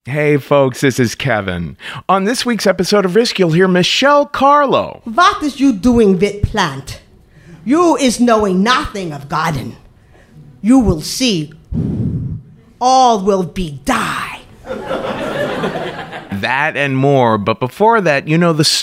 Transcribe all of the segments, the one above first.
Hey folks, this is Kevin. On this week's episode of Risk, you'll hear Michelle Carlo. What is you doing with plant? You is knowing nothing of garden. You will see, all will be die. That and more, but before that, the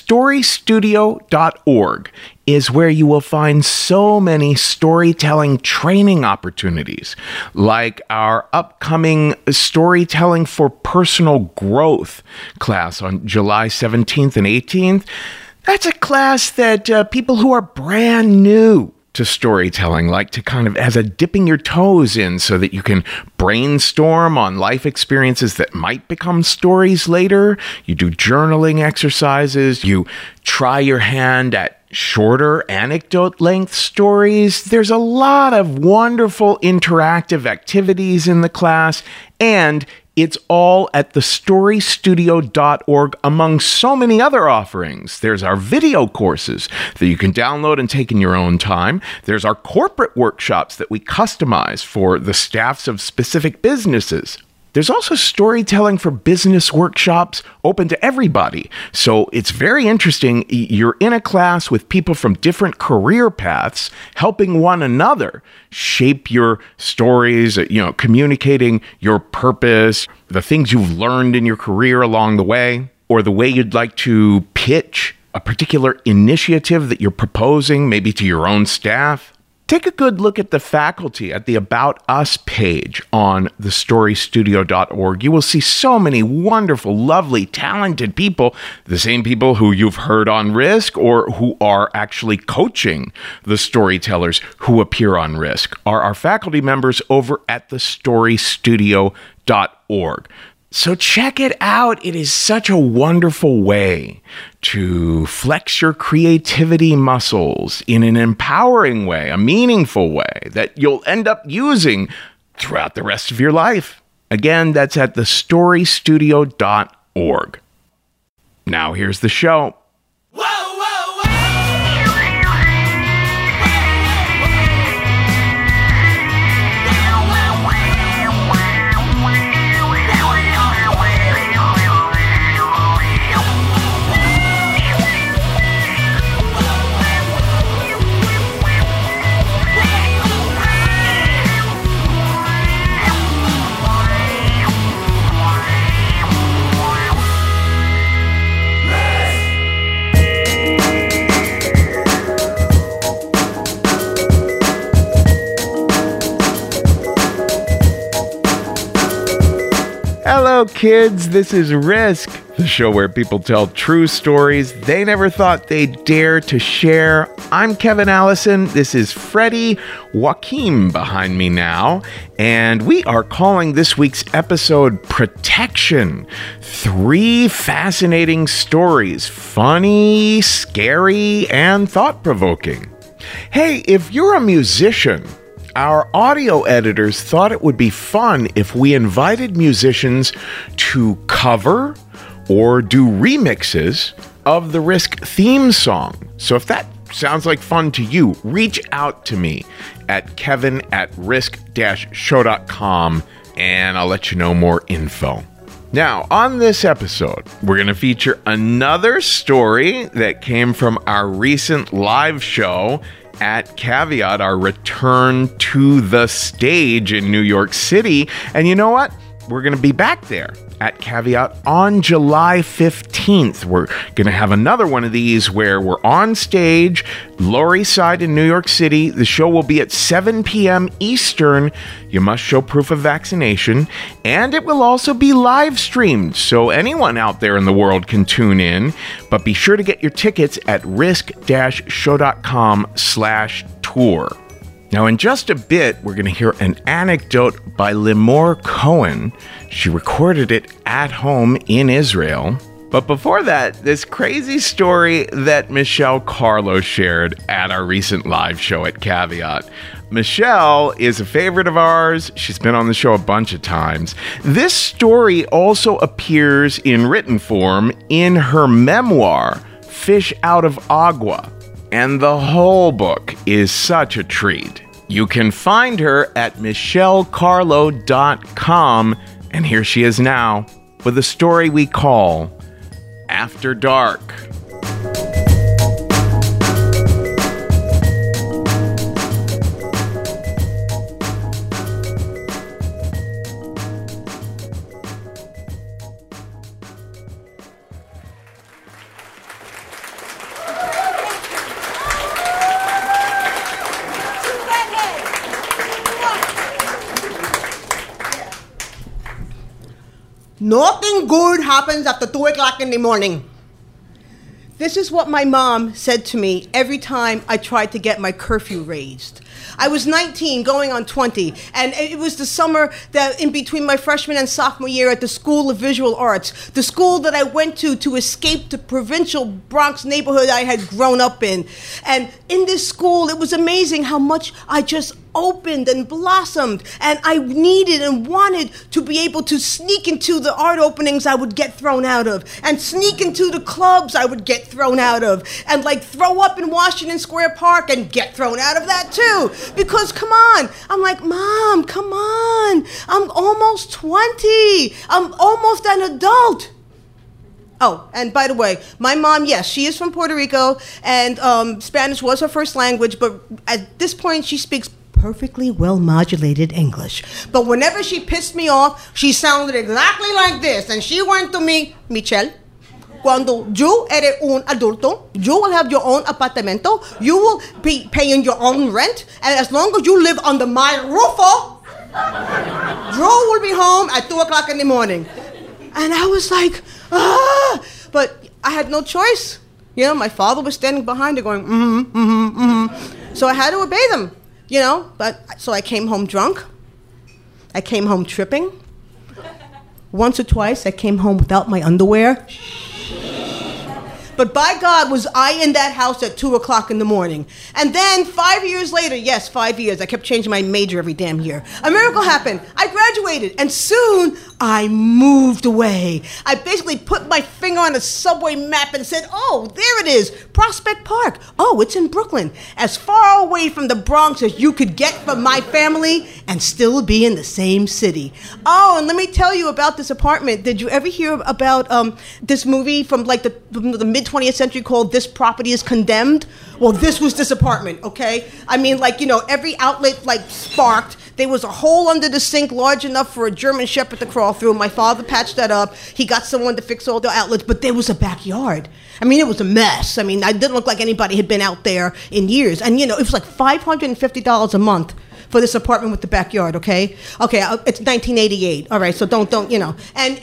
storystudio.org is where you will find so many storytelling training opportunities, like our upcoming Storytelling for Personal Growth class on July 17th and 18th. That's a class that people who are brand new to storytelling like to kind of as a dipping your toes in so that you can brainstorm on life experiences that might become stories later. You do journaling exercises. You try your hand at shorter anecdote length stories. There's a lot of wonderful interactive activities in the class, and it's all at thestorystudio.org among so many other offerings. There's our video courses that you can download and take in your own time. There's our corporate workshops that we customize for the staffs of specific businesses. There's also storytelling for business workshops open to everybody. So it's very interesting. You're in a class with people from different career paths, helping one another shape your stories, communicating your purpose, the things you've learned in your career along the way, or the way you'd like to pitch a particular initiative that you're proposing, maybe to your own staff. Take a good look at the faculty at the About Us page on thestorystudio.org. You will see so many wonderful, lovely, talented people, the same people who you've heard on Risk or who are actually coaching the storytellers who appear on Risk, are our faculty members over at thestorystudio.org. So check it out. It is such a wonderful way to flex your creativity muscles in an empowering way, a meaningful way that you'll end up using throughout the rest of your life. Again, that's at thestorystudio.org. Now here's the show. Hello, kids. This is Risk, the show where people tell true stories they never thought they'd dare to share. I'm Kevin Allison. This is Freddie Joaquim behind me now, and we are calling this week's episode Protection. 3 fascinating stories, funny, scary, and thought-provoking. Hey, if you're a musician, our audio editors thought it would be fun if we invited musicians to cover or do remixes of the Risk theme song. So if that sounds like fun to you, reach out to me at kevin@risk-show.com and I'll let you know more info. Now, on this episode, we're going to feature another story that came from our recent live show at Caveat, our return to the stage in New York City. And you know what? We're going to be back there at Caveat on July 15th. We're going to have another one of these where we're on stage, Lower East Side in New York City. The show will be at 7 p.m. Eastern. You must show proof of vaccination. And it will also be live streamed, so anyone out there in the world can tune in. But be sure to get your tickets at risk-show.com/tour. Now, in just a bit, we're going to hear an anecdote by Limor Cohen. She recorded it at home in Israel. But before that, this crazy story that Michelle Carlo shared at our recent live show at Caveat. Michelle is a favorite of ours. She's been on the show a bunch of times. This story also appears in written form in her memoir, Fish Out of Agua. And the whole book is such a treat. You can find her at michellecarlo.com, and here she is now. with a story we call After Dark. Nothing good happens after 2 o'clock in the morning. This is what my mom said to me every time I tried to get my curfew raised. I was 19, going on 20, and it was the summer that in between my freshman and sophomore year at the School of Visual Arts, the school that I went to escape the provincial Bronx neighborhood I had grown up in. And in this school, it was amazing how much I just opened and blossomed, and I needed and wanted to be able to sneak into the art openings I would get thrown out of, and sneak into the clubs I would get thrown out of, and like throw up in Washington Square Park and get thrown out of that too. Because come on, I'm like, Mom, come on, I'm almost 20, I'm almost an adult. Oh, and by the way, my mom, yes, she is from Puerto Rico, and Spanish was her first language, but at this point she speaks perfectly well-modulated English. But whenever she pissed me off, she sounded exactly like this. And she went to me, Michelle, cuando yo eres un adulto, you will have your own apartamento, you will be paying your own rent, and as long as you live under my roof, Joe will be home at 2 o'clock in the morning. And I was like, ah! But I had no choice. You know, my father was standing behind her going, So I had to obey them. You know, so I came home drunk. I came home tripping. Once or twice, I came home without my underwear. But by God, was I in that house at 2 o'clock in the morning. And then 5 years later, yes, 5 years, I kept changing my major every damn year. A miracle happened. I graduated, and soon I moved away. I basically put my finger on a subway map and said, oh, there it is, Prospect Park. Oh, it's in Brooklyn. As far away from the Bronx as you could get from my family and still be in the same city. Oh, and let me tell you about this apartment. Did you ever hear about this movie from like the mid-20th century called This Property is Condemned? Well, this was this apartment, okay? I mean, like, you know, every outlet like sparked. There was a hole under the sink large enough for a German Shepherd to crawl through. My father patched that up. He got someone to fix all the outlets, but there was a backyard. I mean, it was a mess. I mean, I didn't look like anybody had been out there in years. And, you know, it was like $550 a month for this apartment with the backyard, okay? Okay, it's 1988. All right, so don't, you know. And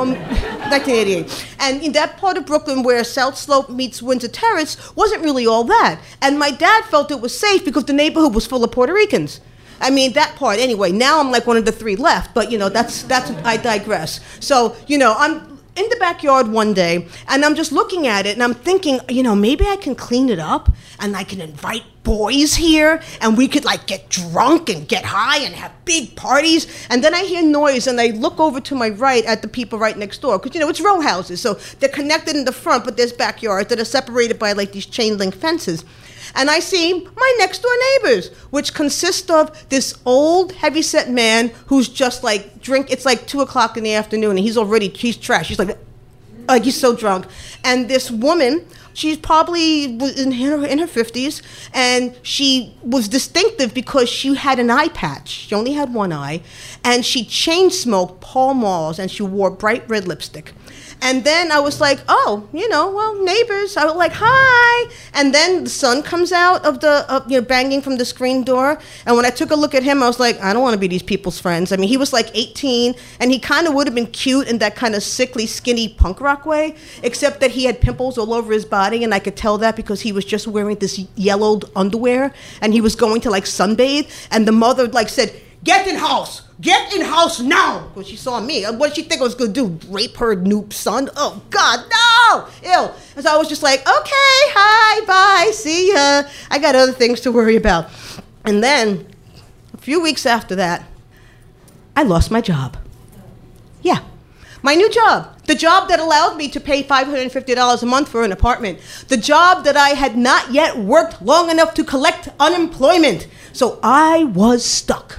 1988. And in that part of Brooklyn where South Slope meets Windsor Terrace wasn't really all that. And my dad felt it was safe because the neighborhood was full of Puerto Ricans. I mean, that part, anyway. Now I'm like one of the three left, but, you know, that's I digress. So, you know, I'm in the backyard one day, and I'm just looking at it, and I'm thinking, you know, maybe I can clean it up, and I can invite boys here, and we could, like, get drunk and get high and have big parties. And then I hear noise, and I look over to my right at the people right next door, because, you know, it's row houses, so they're connected in the front, but there's backyards that are separated by, like, these chain-link fences. And I see my next-door neighbors, which consist of this old, heavy-set man who's just like it's like 2 o'clock in the afternoon, and he's trash. He's like he's so drunk. And this woman, she's probably in her 50s, and she was distinctive because she had an eye patch. She only had one eye, and she chain-smoked Pall Malls, and she wore bright red lipstick. And then I was like, oh, you know, well, neighbors. I was like, hi. And then the son comes out of banging from the screen door. And when I took a look at him, I was like, I don't want to be these people's friends. I mean, he was like 18, and he kind of would have been cute in that kind of sickly, skinny punk rock way, except that he had pimples all over his body, and I could tell that because he was just wearing this yellowed underwear, and he was going to like sunbathe, and the mother like said, get in house. Get in house now! Because she saw me. What did she think I was going to do? Rape her new son? Oh, God, no! Ew. And so I was just like, okay, hi, bye, see ya. I got other things to worry about. And then, a few weeks after that, I lost my job. Yeah. My new job. The job that allowed me to pay $550 a month for an apartment. The job that I had not yet worked long enough to collect unemployment. So I was stuck.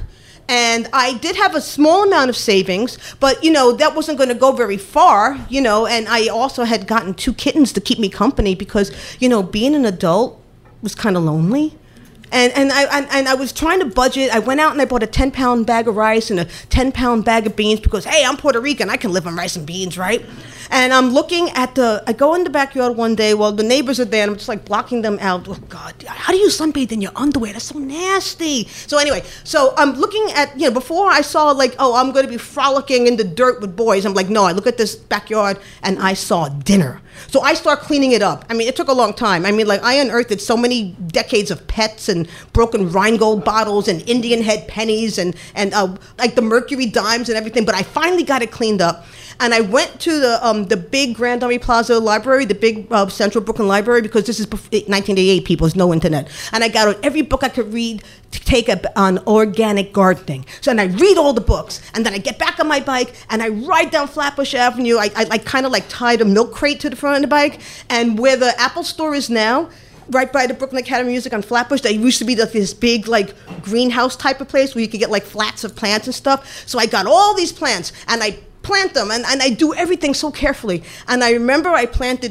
And I did have a small amount of savings, but, you know, that wasn't going to go very far, you know, and I also had gotten 2 kittens to keep me company because, you know, being an adult was kind of lonely. And I was trying to budget. I went out and I bought a 10-pound bag of rice and a 10-pound bag of beans because, hey, I'm Puerto Rican. I can live on rice and beans, right? And I'm looking at I go in the backyard one day while the neighbors are there, and I'm just like blocking them out. Oh, God, how do you sunbathe in your underwear? That's so nasty. So anyway, so I'm looking at, you know, before I saw like, oh, I'm going to be frolicking in the dirt with boys. I'm like, no, I look at this backyard and I saw dinner. So I start cleaning it up. I mean, it took a long time. I mean, like, I unearthed so many decades of pets and broken Rheingold bottles and Indian head pennies and like the Mercury dimes and everything. But I finally got it cleaned up. And I went to the big Grand Army Plaza library, the big Central Brooklyn Library, because this is 1988, people, there's no internet. And I got every book I could read to take on organic gardening. So and I read all the books, and then I get back on my bike, and I ride down Flatbush Avenue. I kind of like tied a milk crate to the front of the bike, and where the Apple store is now, right by the Brooklyn Academy of Music on Flatbush, there used to be this big like greenhouse type of place where you could get like flats of plants and stuff. So I got all these plants, and I plant them, and I do everything so carefully. And I remember I planted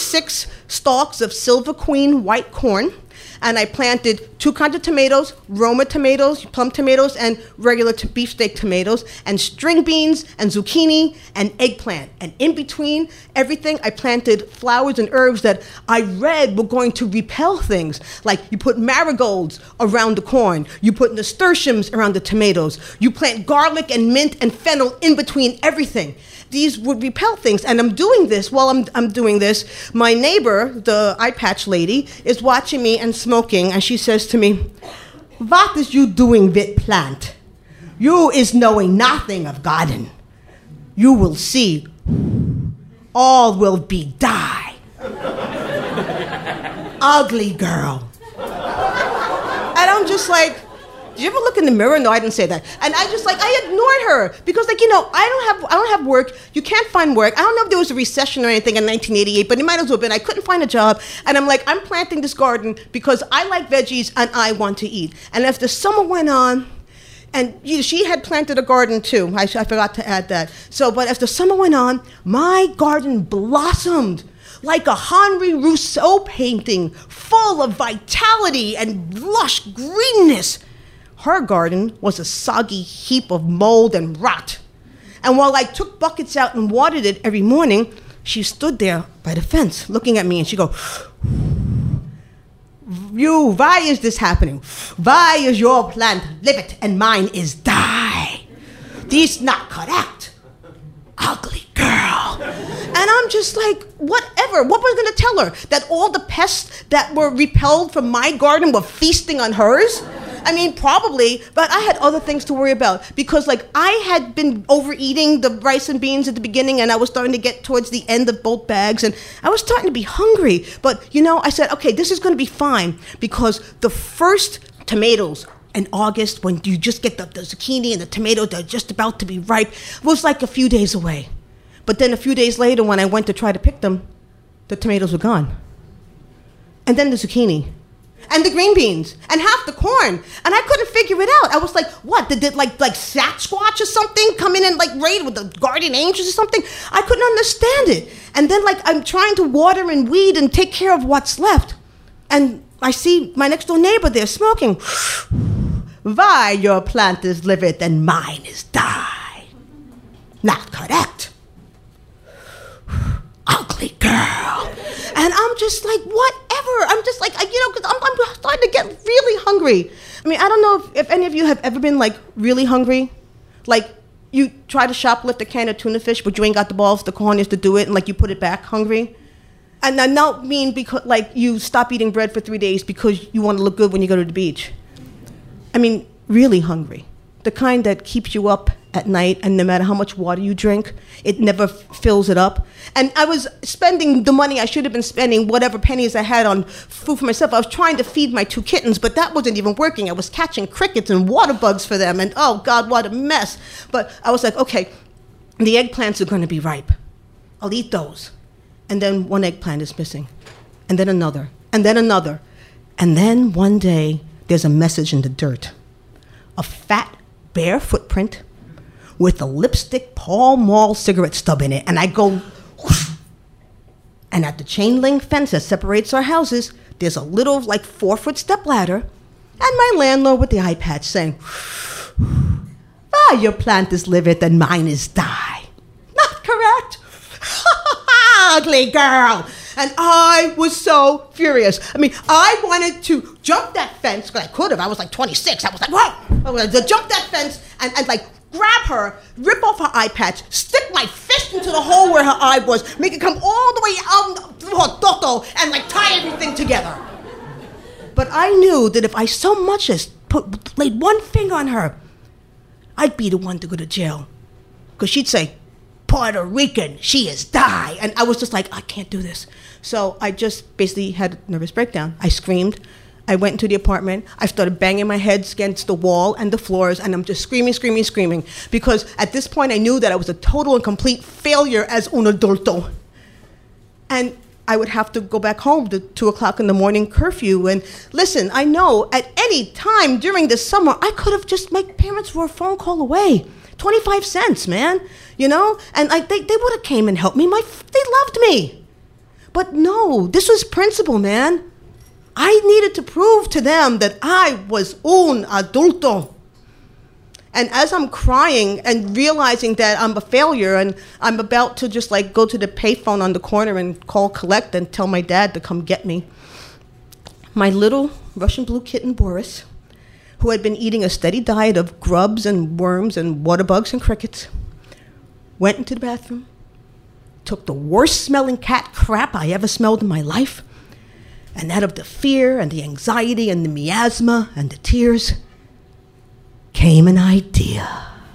36 stalks of Silver Queen white corn, and I planted 2 kinds of tomatoes, Roma tomatoes, plum tomatoes, and regular beefsteak tomatoes, and string beans, and zucchini, and eggplant. And in between everything, I planted flowers and herbs that I read were going to repel things. Like you put marigolds around the corn, you put nasturtiums around the tomatoes, you plant garlic and mint and fennel in between everything. These would repel things. And I'm doing this while I'm doing this. My neighbor, the eye patch lady, is watching me and smoking, and she says to me, "What is you doing with plant? You is knowing nothing of garden. You will see, all will be die. Ugly girl." And I'm just like, did you ever look in the mirror? No, I didn't say that. And I ignored her because, like, you know, I don't have work. You can't find work. I don't know if there was a recession or anything in 1988, but it might as well have been. I couldn't find a job. And I'm like, I'm planting this garden because I like veggies and I want to eat. And as the summer went on, and she had planted a garden too. I forgot to add that. So, but as the summer went on, my garden blossomed like a Henri Rousseau painting, full of vitality and lush greenness. Her garden was a soggy heap of mold and rot. And while I took buckets out and watered it every morning, she stood there by the fence looking at me, and she'd go, why is this happening? Why is your plant live it and mine is die? This not correct. Ugly girl. And I'm just like, whatever. What was I going to tell her? That all the pests that were repelled from my garden were feasting on hers? I mean, probably, but I had other things to worry about because, like, I had been overeating the rice and beans at the beginning, and I was starting to get towards the end of both bags, and I was starting to be hungry. But, you know, I said, okay, this is going to be fine because the first tomatoes in August, when you just get the zucchini and the tomatoes that are just about to be ripe, was like a few days away. But then a few days later, when I went to try to pick them, the tomatoes were gone. And then the zucchini. And the green beans, and half the corn, and I couldn't figure it out. I was like, what, did like Sasquatch or something come in and like raid with the guardian angels or something? I couldn't understand it. And then like I'm trying to water and weed and take care of what's left. And I see my next door neighbor there smoking. Why your plant is liveth and mine is die? Not correct. Ugly girl. And I'm just like, whatever. I'm just like, you know, because I'm starting to get really hungry. I mean, I don't know if any of you have ever been, like, really hungry. Like, you try to shoplift a can of tuna fish, but you ain't got the balls, the cojones to do it, and, like, you put it back hungry. And I don't mean because, like, you stop eating bread for 3 days because you want to look good when you go to the beach. I mean, really hungry. The kind that keeps you up at night, and no matter how much water you drink, it never fills it up. And I was spending the money I should have been spending, whatever pennies I had on food for myself. I was trying to feed my 2 kittens, but that wasn't even working. I was catching crickets and water bugs for them, and oh God, what a mess. But I was like, okay, the eggplants are going to be ripe. I'll eat those. And then 1 eggplant is missing, and then another, and then another. And then one day, there's a message in the dirt. A fat bare footprint with a lipstick Pall Mall cigarette stub in it. And I go, whoosh. And at the chain link fence that separates our houses, there's a little, 4-foot step ladder, and my landlord with the eye patch saying, your plant is livid and mine is die. Not correct? Ugly girl. And I was so furious. I mean, I wanted to jump that fence, because I could have. I was 26. I was like, whoa. I wanted to jump that fence and grab her, rip off her eye patch, stick my fist into the hole where her eye was, make it come all the way out through her toto, and tie everything together. But I knew that if I so much as laid one finger on her, I'd be the one to go to jail. Because she'd say, Puerto Rican, she is die. And I was just like, I can't do this. So I just basically had a nervous breakdown. I screamed. I went into the apartment. I started banging my head against the wall and the floors, and I'm just screaming. Because at this point, I knew that I was a total and complete failure as un adulto. And I would have to go back home to 2 o'clock in the morning curfew. And listen, I know at any time during the summer, I could have just, my parents were a phone call away. 25 cents, man, And they would have came and helped me. They loved me. But no, this was principle, man. I needed to prove to them that I was un adulto. And as I'm crying and realizing that I'm a failure and I'm about to just go to the payphone on the corner and call collect and tell my dad to come get me, my little Russian blue kitten, Boris, who had been eating a steady diet of grubs and worms and water bugs and crickets, went into the bathroom, took the worst smelling cat crap I ever smelled in my life, and out of the fear and the anxiety and the miasma and the tears came an idea.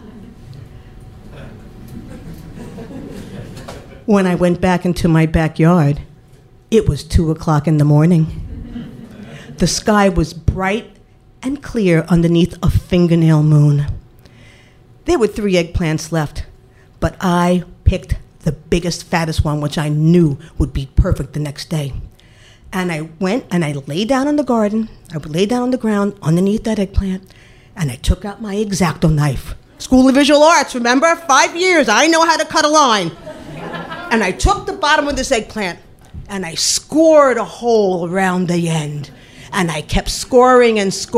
When I went back into my backyard, it was 2 o'clock in the morning. The sky was bright and clear underneath a fingernail moon. There were 3 eggplants left, but I picked the biggest, fattest one, which I knew would be perfect the next day. And I went and I lay down in the garden. I would lay down on the ground underneath that eggplant, and I took out my X-Acto knife. School of Visual Arts, remember? 5 years, I know how to cut a line. And I took the bottom of this eggplant, and I scored a hole around the end. And I kept scoring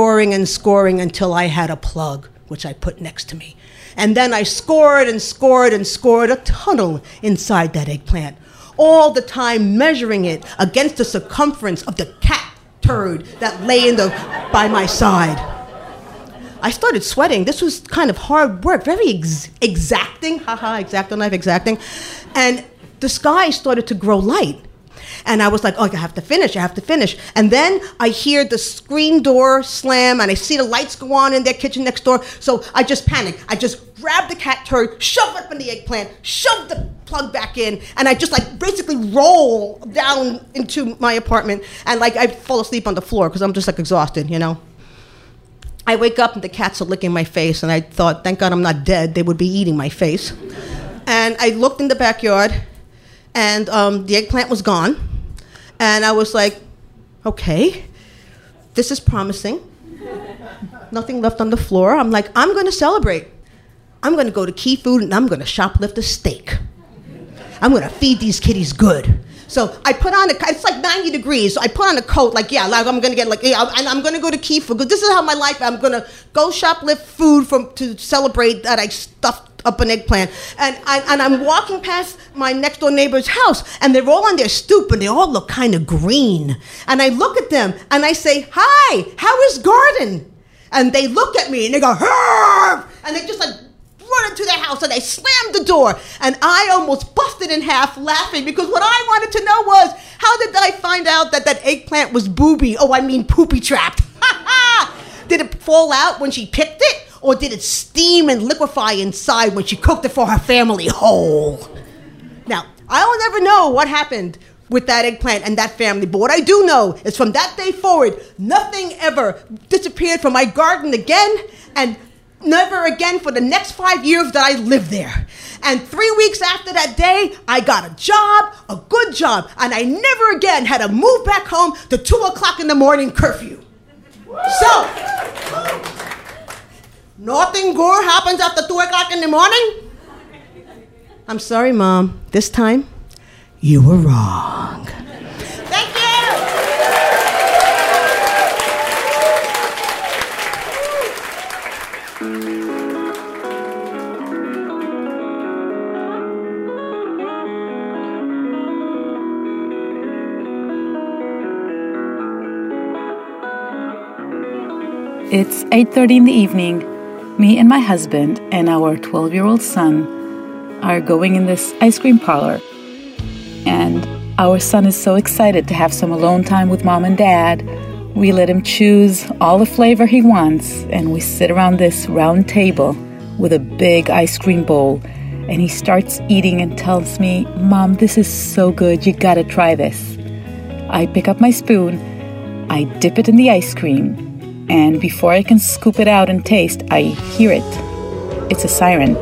until I had a plug, which I put next to me. And then I scored a tunnel inside that eggplant, all the time measuring it against the circumference of the cat turd that lay by my side. I started sweating. This was kind of hard work, very exacting. X-Acto knife, exacting. And the sky started to grow light. And I was like, I have to finish. And then I hear the screen door slam, and I see the lights go on in their kitchen next door. So I just panicked. I just grabbed the cat turd, shoved it up in the eggplant, shoved the plug back in, and I just basically roll down into my apartment. And I fall asleep on the floor because I'm just exhausted, I wake up and the cats are licking my face, and I thought, thank God I'm not dead. They would be eating my face. And I looked in the backyard, and the eggplant was gone. And I was like, okay, this is promising. Nothing left on the floor. I'm like, I'm going to celebrate. I'm going to go to Key Food, and I'm going to shoplift a steak. I'm going to feed these kitties good. So I put on it's 90 degrees, so I put on a coat, I'm going to get, and I'm going to go to Key Food, because this is how my life, I'm going to go shoplift food to celebrate that I stuffed up an eggplant. And I'm walking past my next door neighbor's house, and they're all on their stoop, and they all look kind of green. And I look at them, and I say, hi, how is garden? And they look at me, and they go, Herb! And they just run into their house, and they slammed the door. And I almost busted in half laughing, because what I wanted to know was, how did I find out that eggplant was poopy trapped? Did it fall out when she picked it? Or did it steam and liquefy inside when she cooked it for her family whole? Now, I'll never know what happened with that eggplant and that family, but what I do know is from that day forward, nothing ever disappeared from my garden again, and never again for the next 5 years that I lived there. And 3 weeks after that day, I got a job, a good job, and I never again had to move back home to 2 o'clock in the morning curfew. So, Nothing good happens after 2 o'clock in the morning? I'm sorry, Mom. This time, you were wrong. Thank you! It's 8:30 in the evening. Me and my husband and our 12-year-old son are going in this ice cream parlor. And our son is so excited to have some alone time with Mom and Dad. We let him choose all the flavor he wants, and we sit around this round table with a big ice cream bowl. And he starts eating and tells me, "Mom, this is so good. You gotta try this." I pick up my spoon, I dip it in the ice cream, and before I can scoop it out and taste, I hear it. It's a siren.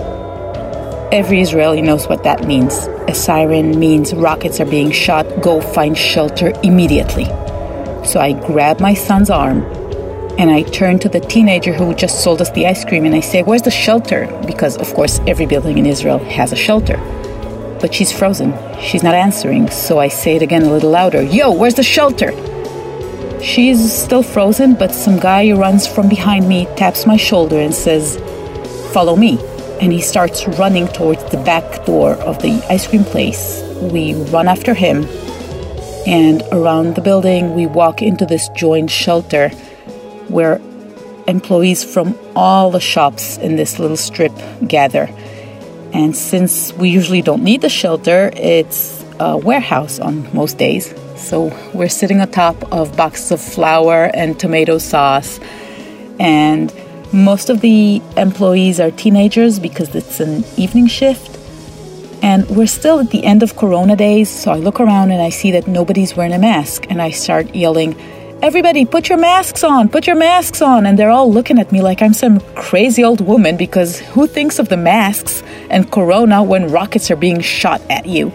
Every Israeli knows what that means. A siren means rockets are being shot. Go find shelter immediately. So I grab my son's arm and I turn to the teenager who just sold us the ice cream and I say, "Where's the shelter?" Because, of course, every building in Israel has a shelter. But she's frozen. She's not answering. So I say it again a little louder. "Yo, where's the shelter?" She's still frozen, but some guy runs from behind me, taps my shoulder and says, "Follow me." And he starts running towards the back door of the ice cream place. We run after him, and around the building, we walk into this joined shelter where employees from all the shops in this little strip gather. And since we usually don't need the shelter, it's a warehouse on most days. So we're sitting atop of boxes of flour and tomato sauce. And most of the employees are teenagers because it's an evening shift. And we're still at the end of Corona days. So I look around and I see that nobody's wearing a mask. And I start yelling, "Everybody, put your masks on, put your masks on." And they're all looking at me like I'm some crazy old woman because who thinks of the masks and Corona when rockets are being shot at you?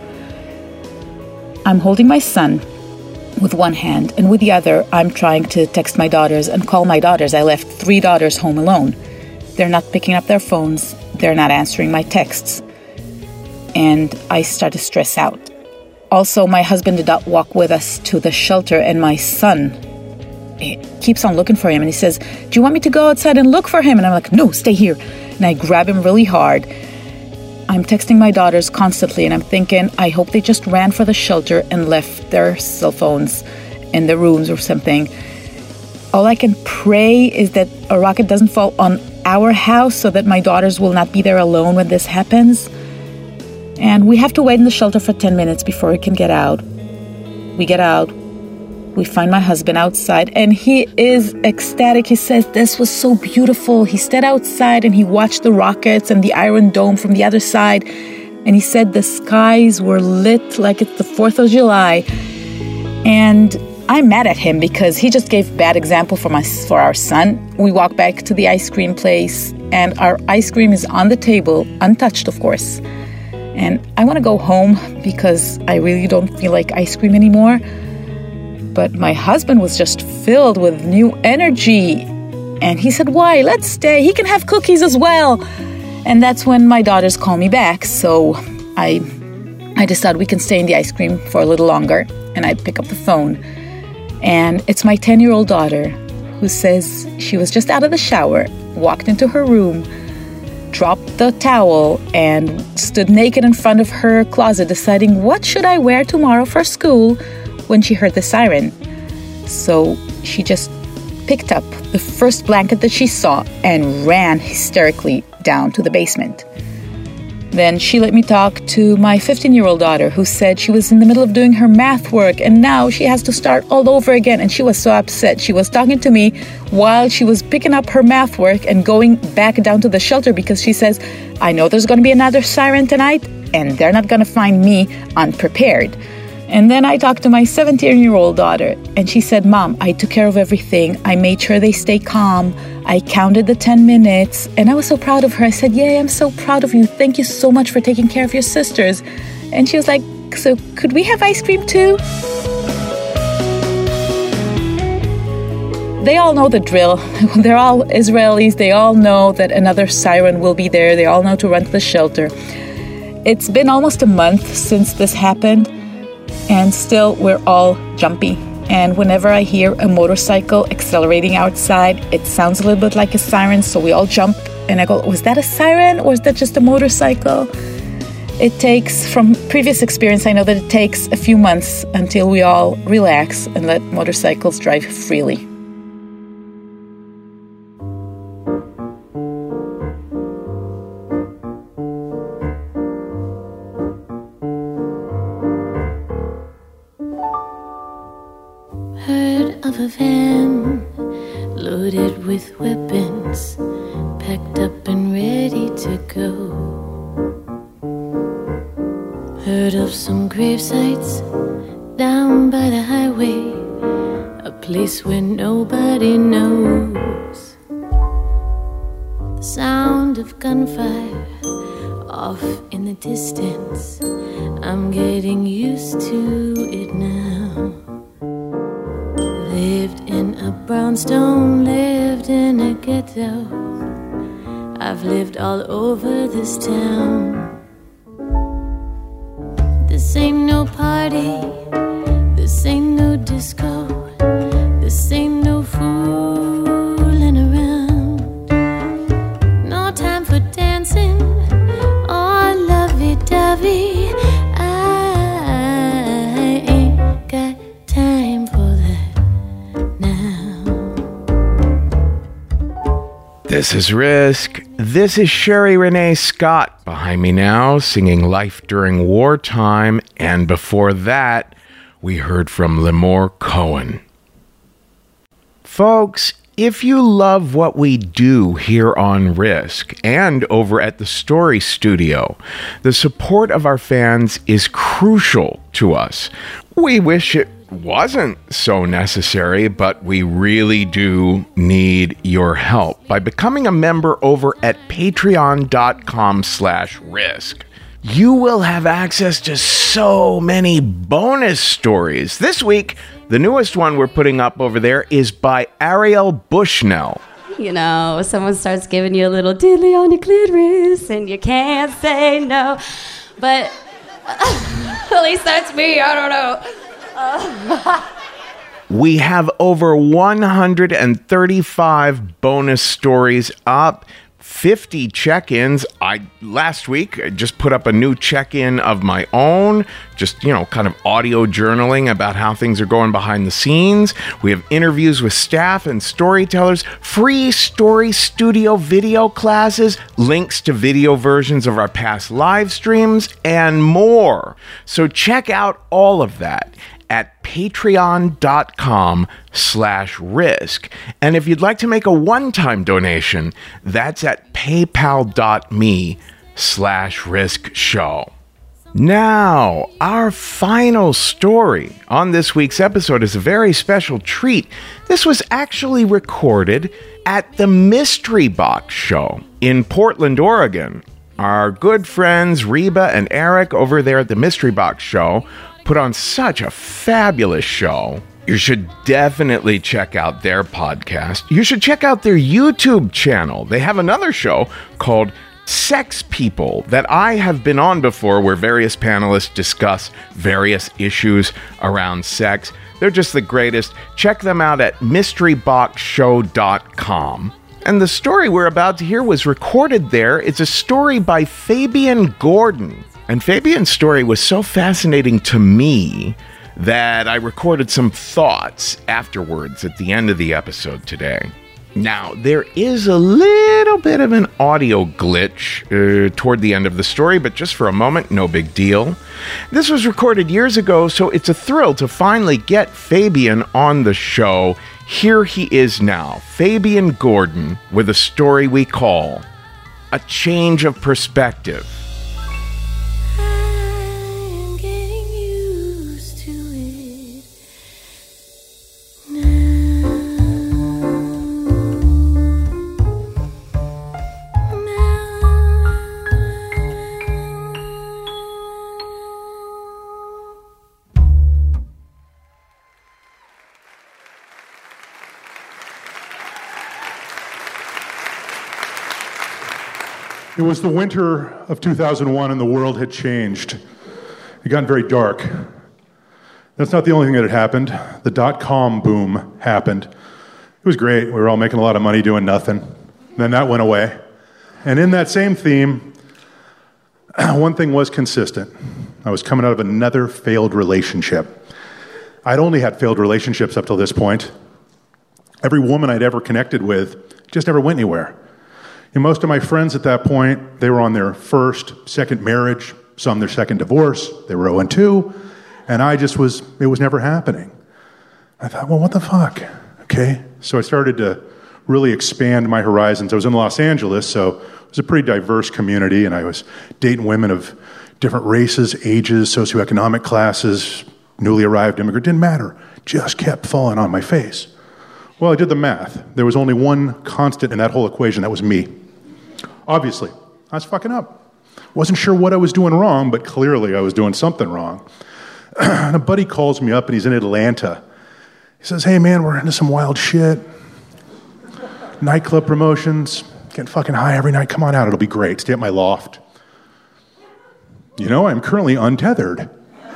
I'm holding my son with one hand, and with the other, I'm trying to text my daughters and call my daughters. I left 3 daughters home alone. They're not picking up their phones. They're not answering my texts. And I start to stress out. Also, my husband did not walk with us to the shelter, and my son keeps on looking for him. And he says, "Do you want me to go outside and look for him?" And I'm like, "No, stay here." And I grab him really hard. I'm texting my daughters constantly, and I'm thinking, I hope they just ran for the shelter and left their cell phones in the rooms or something. All I can pray is that a rocket doesn't fall on our house so that my daughters will not be there alone when this happens. And we have to wait in the shelter for 10 minutes before we can get out. We get out. We find my husband outside, and he is ecstatic. He says, "This was so beautiful." He stayed outside and he watched the rockets and the Iron Dome from the other side. And he said the skies were lit like it's the 4th of July. And I'm mad at him because he just gave bad example for our son. We walk back to the ice cream place, and our ice cream is on the table, untouched, of course. And I want to go home because I really don't feel like ice cream anymore. But my husband was just filled with new energy. And he said, "Why? Let's stay. He can have cookies as well." And that's when my daughters call me back. So I decide we can stay in the ice cream for a little longer. And I pick up the phone. And it's my 10-year-old daughter who says she was just out of the shower, walked into her room, dropped the towel, and stood naked in front of her closet deciding, what should I wear tomorrow for school, when she heard the siren. So she just picked up the first blanket that she saw and ran hysterically down to the basement. Then she let me talk to my 15-year-old daughter, who said she was in the middle of doing her math work and now she has to start all over again. And she was so upset. She was talking to me while she was picking up her math work and going back down to the shelter because she says, "I know there's going to be another siren tonight and they're not going to find me unprepared." And then I talked to my 17-year-old daughter, and she said, "Mom, I took care of everything. I made sure they stay calm. I counted the 10 minutes." And I was so proud of her. I said, "Yay, I'm so proud of you. Thank you so much for taking care of your sisters." And she was like, "So could we have ice cream too?" they all know the drill. They're all Israelis. They all know that another siren will be there. They all know to run to the shelter. It's been almost a month since this happened, and still we're all jumpy. And whenever I hear a motorcycle accelerating outside, it sounds a little bit like a siren, so we all jump. And I go, was that a siren or is that just a motorcycle? It takes, from previous experience, I know that it takes a few months until we all relax and let motorcycles drive freely. Heard of a van loaded with weapons, packed up and ready to go. Heard of some grave sites down by the highway, a place where nobody knows. The sound of gunfire off in the distance, I'm getting used to it now. Lived in a brownstone, lived in a ghetto. I've lived all over this town. This ain't no party, this ain't no disco, this ain't no fooling around. No time for dancing or lovey-dovey. I ain't got time for that now. This is Risk. This is Sherry Renee Scott behind me now, singing Life During Wartime. And before that, we heard from Limor Cohen. Folks, if you love what we do here on Risk and over at the Story Studio, the support of our fans is crucial to us. We wish it wasn't so necessary, but we really do need your help by becoming a member over at patreon.com/risk. You will have access to so many bonus stories. This week, the newest one we're putting up over there is by Ariel Bushnell. You know, someone starts giving you a little diddly on your clitoris and you can't say no. But at least that's me, I don't know. We have over 135 bonus stories up, 50 check-ins. Last week I just put up a new check-in of my own, just, kind of audio journaling about how things are going behind the scenes. We have interviews with staff and storytellers, free Story Studio video classes, links to video versions of our past live streams, and more. So check out all of that at patreon.com/risk. And if you'd like to make a one-time donation, that's at paypal.me/riskshow. Now, our final story on this week's episode is a very special treat. This was actually recorded at the Mystery Box Show in Portland, Oregon. Our good friends Reba and Eric over there at the Mystery Box Show put on such a fabulous show. You should definitely check out their podcast. You should check out their YouTube channel. They have another show called Sex People that I have been on before, where various panelists discuss various issues around sex. They're just the greatest. Check them out at mysteryboxshow.com. And the story we're about to hear was recorded there. It's a story by Fabian Gordon. And Fabian's story was so fascinating to me that I recorded some thoughts afterwards at the end of the episode today. Now, there is a little bit of an audio glitch toward the end of the story, but just for a moment, no big deal. This was recorded years ago, so it's a thrill to finally get Fabian on the show. Here he is now, Fabian Gordon, with a story we call A Change of Perspective. It was the winter of 2001 and the world had changed. It had gotten very dark. That's not the only thing that had happened. The dot-com boom happened. It was great. We were all making a lot of money doing nothing. Then that went away. And in that same theme, one thing was consistent. I was coming out of another failed relationship. I'd only had failed relationships up till this point. Every woman I'd ever connected with just never went anywhere. And most of my friends at that point, they were on their first, second marriage, some their second divorce. They were 0-2. And it was never happening. I thought, well, what the fuck? Okay. So I started to really expand my horizons. I was in Los Angeles, so it was a pretty diverse community, and I was dating women of different races, ages, socioeconomic classes, newly arrived immigrant. Didn't matter. Just kept falling on my face. Well, I did the math. There was only one constant in that whole equation. That was me. Obviously, I was fucking up. Wasn't sure what I was doing wrong, but clearly I was doing something wrong. And a buddy calls me up, and he's in Atlanta. He says, hey, man, we're into some wild shit. Nightclub promotions, getting fucking high every night. Come on out, it'll be great. Stay at my loft. You know, I'm currently untethered.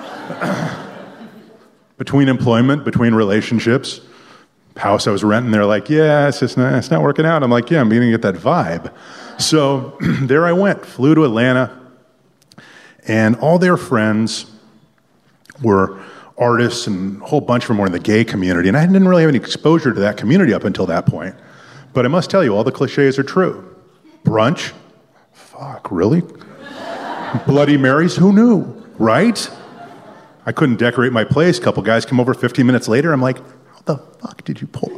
Between employment, between relationships, house I was renting, they're like, yeah, it's not working out. I'm like, yeah, I'm beginning to get that vibe. So there I went, flew to Atlanta, and all their friends were artists, and a whole bunch of them were in the gay community, and I didn't really have any exposure to that community up until that point. But I must tell you, all the cliches are true. Brunch? Fuck, really? Bloody Marys? Who knew, right? I couldn't decorate my place. A couple guys come over 15 minutes later. I'm like, how the fuck did you pull?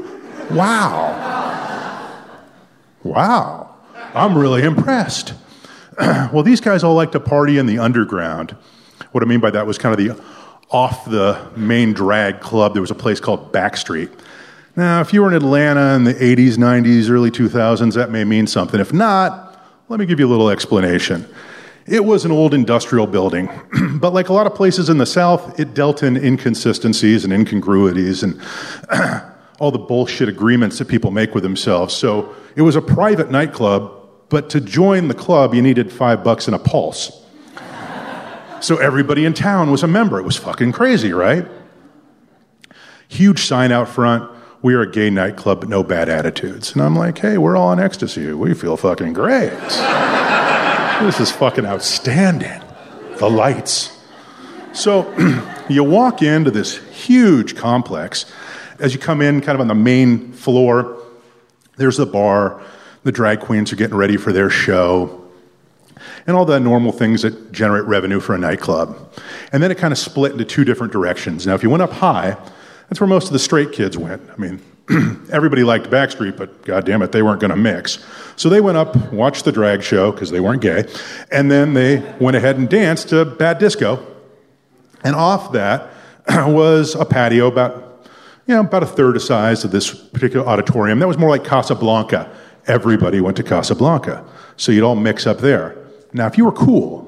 Wow. Wow. I'm really impressed. Well, these guys all like to party in the underground. What I mean by that was kind of the off the main drag club. There was a place called Backstreet. Now, if you were in Atlanta in the 80s, 90s, early 2000s, that may mean something. If not, let me give you a little explanation. It was an old industrial building, but like a lot of places in the South, it dealt in inconsistencies and incongruities and all the bullshit agreements that people make with themselves. So it was a private nightclub, but to join the club, you needed $5 and a pulse. So everybody in town was a member. It was fucking crazy, right? Huge sign out front. We are a gay nightclub, but no bad attitudes. And I'm like, hey, we're all on ecstasy. We feel fucking great. This is fucking outstanding. The lights. So you walk into this huge complex. As you come in kind of on the main floor, there's the bar. The drag queens are getting ready for their show. And all the normal things that generate revenue for a nightclub. And then it kind of split into two different directions. Now, if you went up high, that's where most of the straight kids went. I mean, everybody liked Backstreet, but goddammit, they weren't going to mix. So they went up, watched the drag show, because they weren't gay, and then they went ahead and danced to Bad Disco. And off that was a patio about a third the size of this particular auditorium. That was more like Casablanca. Everybody went to Casablanca. So you'd all mix up there. Now, if you were cool,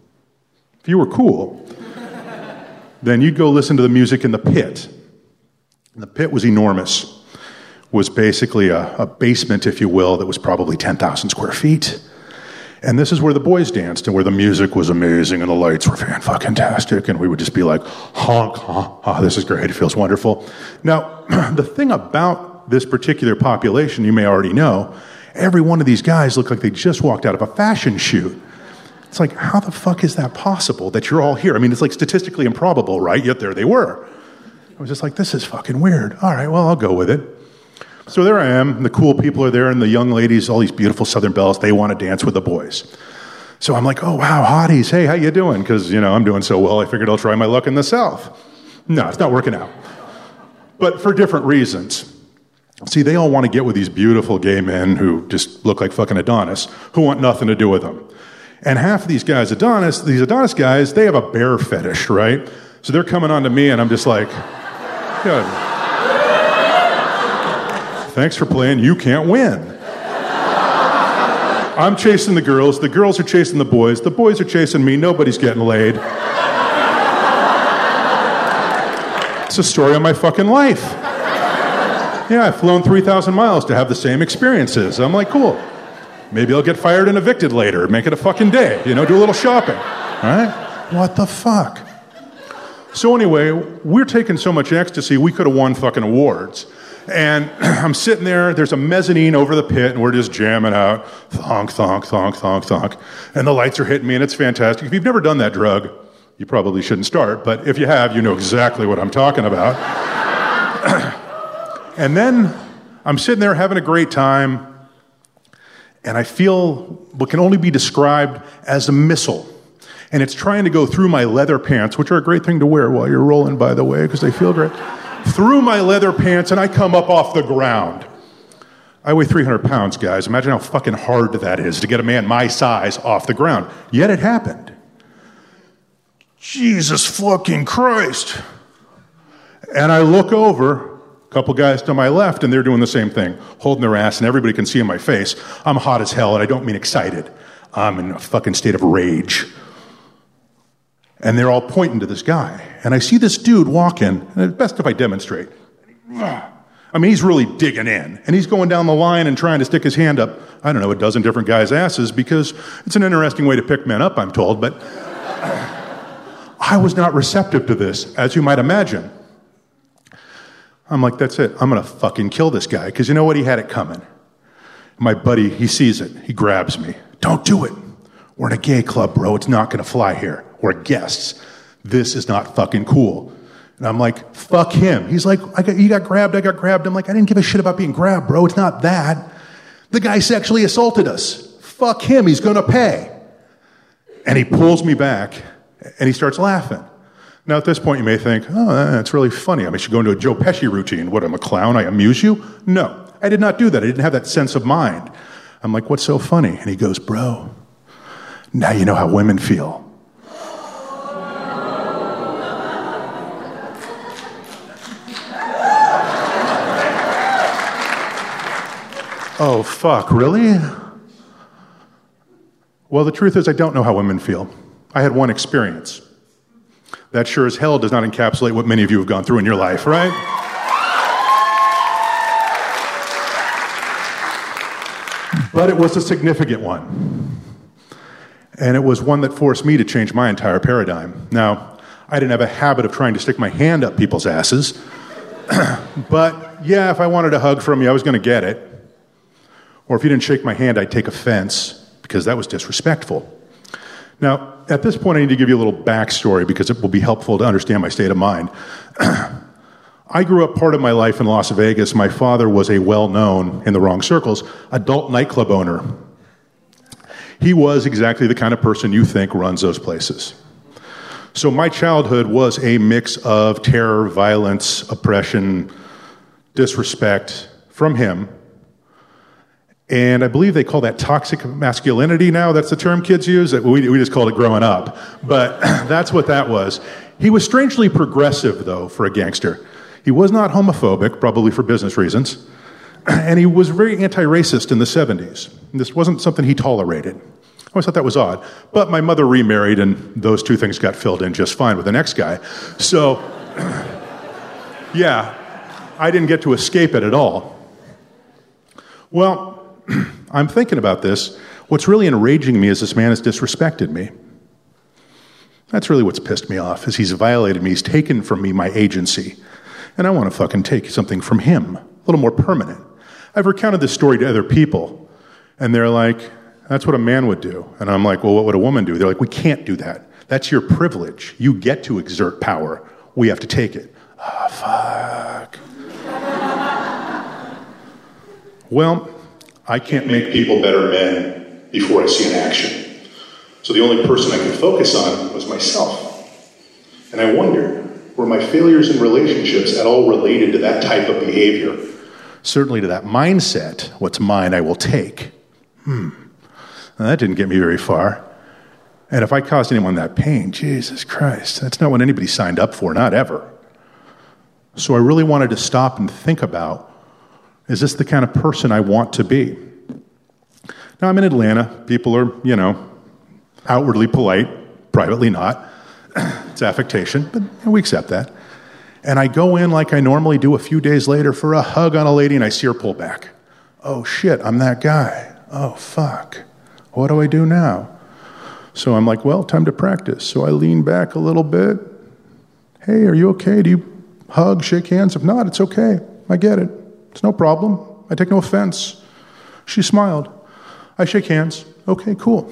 then you'd go listen to the music in the pit. And the pit was enormous. Was basically a basement, if you will, that was probably 10,000 square feet. And this is where the boys danced and where the music was amazing and the lights were fan-fucking-tastic, and we would just be like, honk, honk, this is great, it feels wonderful. Now, the thing about this particular population, you may already know, every one of these guys looked like they just walked out of a fashion shoot. It's like, how the fuck is that possible that you're all here? I mean, it's like statistically improbable, right? Yet there they were. I was just like, this is fucking weird. All right, well, I'll go with it. So there I am. The cool people are there, and the young ladies, all these beautiful Southern belles, they want to dance with the boys. So I'm like, oh, wow, hotties. Hey, how you doing? Because, I'm doing so well, I figured I'll try my luck in the South. No, it's not working out. But for different reasons. See, they all want to get with these beautiful gay men who just look like fucking Adonis, who want nothing to do with them. And half of these guys, these Adonis guys, they have a bear fetish, right? So they're coming on to me, and I'm just like, good. Thanks for playing You Can't Win. I'm chasing the girls are chasing the boys are chasing me, nobody's getting laid. It's a story of my fucking life. Yeah, I've flown 3,000 miles to have the same experiences. I'm like, cool. Maybe I'll get fired and evicted later. Make it a fucking day. Do a little shopping. All right? What the fuck? So anyway, we're taking so much ecstasy, we could have won fucking awards. And I'm sitting there, there's a mezzanine over the pit, and we're just jamming out. Thonk, thonk, thonk, thonk, thonk. And the lights are hitting me, and it's fantastic. If you've never done that drug, you probably shouldn't start. But if you have, you know exactly what I'm talking about. And then I'm sitting there having a great time, and I feel what can only be described as a missile. And it's trying to go through my leather pants, which are a great thing to wear while you're rolling, by the way, because they feel great. Through my leather pants, and I come up off the ground. I weigh 300 pounds, guys. Imagine how fucking hard that is to get a man my size off the ground. Yet it happened. Jesus fucking Christ. And I look over, a couple guys to my left, and they're doing the same thing, holding their ass, and everybody can see in my face, I'm hot as hell, and I don't mean excited. I'm in a fucking state of rage. And they're all pointing to this guy. And I see this dude walking, and it's best if I demonstrate. I mean, he's really digging in. And he's going down the line and trying to stick his hand up, I don't know, a dozen different guys' asses, because it's an interesting way to pick men up, I'm told. But I was not receptive to this, as you might imagine. I'm like, that's it. I'm going to fucking kill this guy. Because you know what? He had it coming. My buddy, he sees it. He grabs me. Don't do it. We're in a gay club, bro. It's not going to fly here. We're guests. This is not fucking cool. And I'm like, fuck him. He's like, you got grabbed, I got grabbed. I'm like, I didn't give a shit about being grabbed, bro. It's not that. The guy sexually assaulted us. Fuck him. He's going to pay. And he pulls me back, and he starts laughing. Now, at this point, you may think, oh, that's really funny. I should go into a Joe Pesci routine. What, I'm a clown? I amuse you? No, I did not do that. I didn't have that sense of mind. I'm like, what's so funny? And he goes, bro, now you know how women feel. Oh, fuck, really? Well, the truth is I don't know how women feel. I had one experience. That sure as hell does not encapsulate what many of you have gone through in your life, right? But it was a significant one. And it was one that forced me to change my entire paradigm. Now, I didn't have a habit of trying to stick my hand up people's asses. But, yeah, if I wanted a hug from you, I was going to get it. Or if you didn't shake my hand, I'd take offense, because that was disrespectful. Now, at this point, I need to give you a little backstory, because it will be helpful to understand my state of mind. I grew up part of my life in Las Vegas. My father was a well-known, in the wrong circles, adult nightclub owner. He was exactly the kind of person you think runs those places. So my childhood was a mix of terror, violence, oppression, disrespect from him. And I believe they call that toxic masculinity now. That's the term kids use. We just called it growing up. But that's what that was. He was strangely progressive, though, for a gangster. He was not homophobic, probably for business reasons. And he was very anti-racist in the 70s. This wasn't something he tolerated. I always thought that was odd. But my mother remarried, and those two things got filled in just fine with the next guy. So, yeah, I didn't get to escape it at all. Well, I'm thinking about this. What's really enraging me is this man has disrespected me. That's really what's pissed me off, is he's violated me. He's taken from me my agency. And I want to fucking take something from him, a little more permanent. I've recounted this story to other people, and they're like, that's what a man would do. And I'm like, well, what would a woman do? They're like, we can't do that. That's your privilege. You get to exert power. We have to take it. Ah, fuck. Well, I can't make people better men before I see an action. So the only person I could focus on was myself. And I wondered, were my failures in relationships at all related to that type of behavior? Certainly to that mindset, what's mine I will take. Now, that didn't get me very far. And if I caused anyone that pain, Jesus Christ, that's not what anybody signed up for, not ever. So I really wanted to stop and think about, is this the kind of person I want to be? Now, I'm in Atlanta. People are, outwardly polite, privately not. It's affectation, but we accept that. And I go in like I normally do a few days later for a hug on a lady, and I see her pull back. Oh, shit, I'm that guy. Oh, fuck. What do I do now? So I'm like, well, time to practice. So I lean back a little bit. Hey, are you okay? Do you hug, shake hands? If not, it's okay. I get it. It's no problem. I take no offense. She smiled. I shake hands. Okay, cool.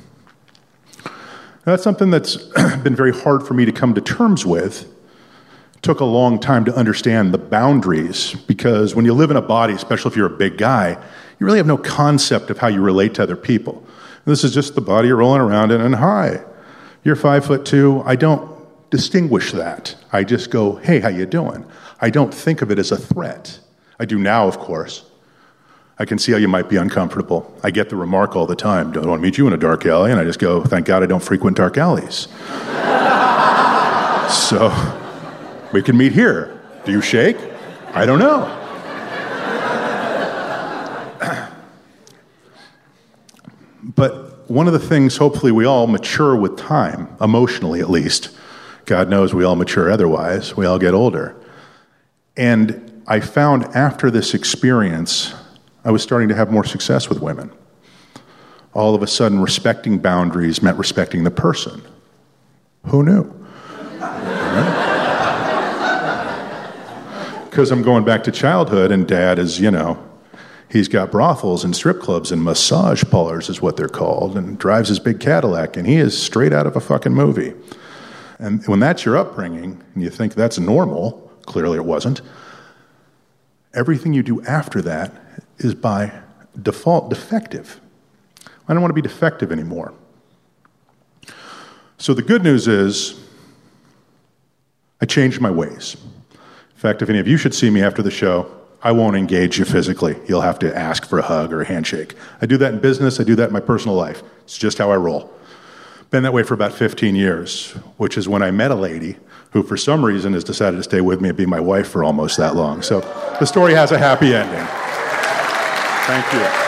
That's something that's been very hard for me to come to terms with. It took a long time to understand the boundaries, because when you live in a body, especially if you're a big guy, you really have no concept of how you relate to other people. This is just the body you're rolling around in, and hi, you're 5'2". I don't distinguish that. I just go, hey, how you doing? I don't think of it as a threat. I do now, of course. I can see how you might be uncomfortable. I get the remark all the time, don't want to meet you in a dark alley, and I just go, thank God I don't frequent dark alleys. So, we can meet here. Do you shake? I don't know. But one of the things, hopefully, we all mature with time, emotionally at least. God knows we all mature otherwise. We all get older. And I found after this experience, I was starting to have more success with women. All of a sudden, respecting boundaries meant respecting the person. Who knew? Because I'm going back to childhood, and Dad is, he's got brothels and strip clubs and massage parlors is what they're called, and drives his big Cadillac, and he is straight out of a fucking movie. And when that's your upbringing, and you think that's normal, clearly it wasn't, everything you do after that is by default defective. I don't want to be defective anymore. So the good news is I changed my ways. In fact, if any of you should see me after the show, I won't engage you physically. You'll have to ask for a hug or a handshake. I do that in business. I do that in my personal life. It's just how I roll. Been that way for about 15 years, which is when I met a lady who, for some reason, has decided to stay with me and be my wife for almost that long. So the story has a happy ending. Thank you.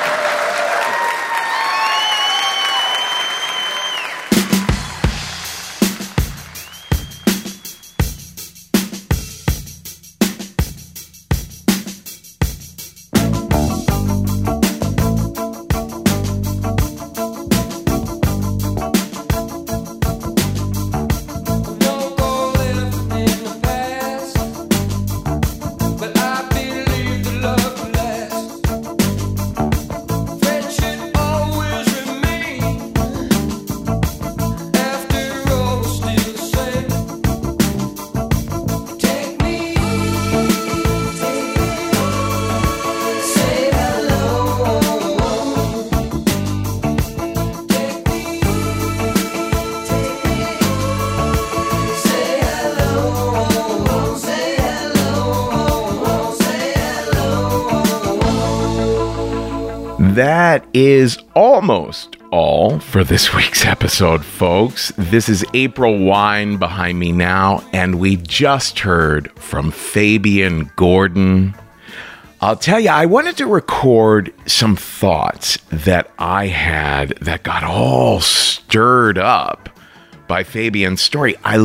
That is almost all for this week's episode, folks. This is April Wine behind me now, and we just heard from Fabian Gordon. I'll tell you, I wanted to record some thoughts that I had that got all stirred up by Fabian's story. I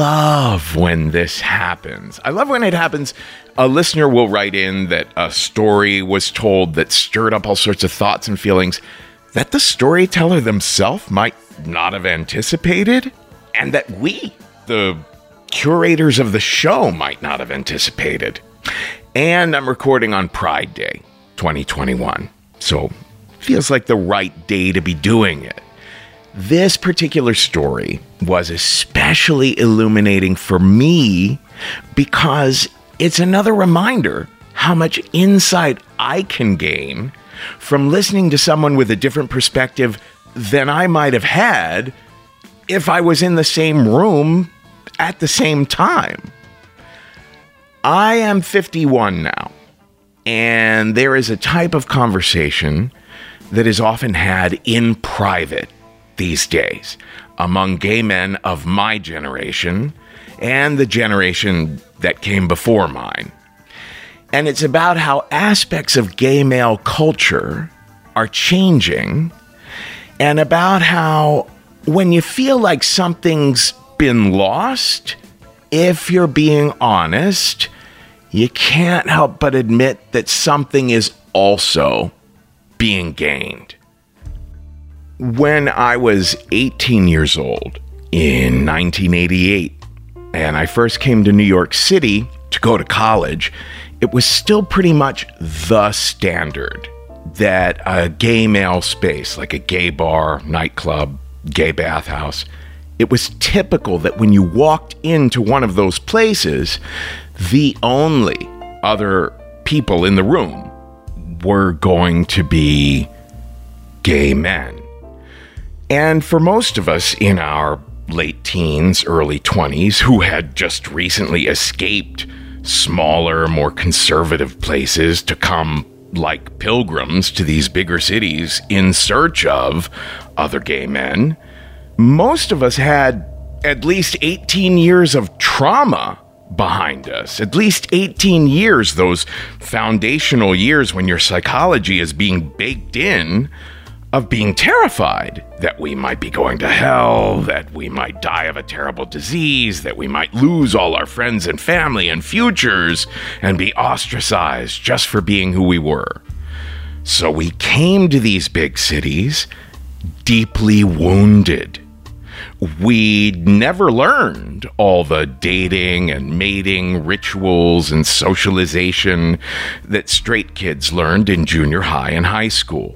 love when this happens. I love when it happens. A listener will write in that a story was told that stirred up all sorts of thoughts and feelings that the storyteller themselves might not have anticipated, and that we, the curators of the show, might not have anticipated. And I'm recording on Pride Day 2021, so feels like the right day to be doing it. This particular story was especially illuminating for me because it's another reminder how much insight I can gain from listening to someone with a different perspective than I might have had if I was in the same room at the same time. I am 51 now, and there is a type of conversation that is often had in private these days among gay men of my generation and the generation that came before mine. And it's about how aspects of gay male culture are changing, and about how when you feel like something's been lost, if you're being honest, you can't help but admit that something is also being gained. When I was 18 years old in 1988, and I first came to New York City to go to college, it was still pretty much the standard that a gay male space, like a gay bar, nightclub, gay bathhouse, it was typical that when you walked into one of those places, the only other people in the room were going to be gay men. And for most of us in our late teens, early 20s, who had just recently escaped smaller, more conservative places to come like pilgrims to these bigger cities in search of other gay men, most of us had at least 18 years of trauma behind us. At least 18 years, those foundational years when your psychology is being baked in, of being terrified that we might be going to hell, that we might die of a terrible disease, that we might lose all our friends and family and futures and be ostracized just for being who we were. So we came to these big cities deeply wounded. We'd never learned all the dating and mating rituals and socialization that straight kids learned in junior high and high school.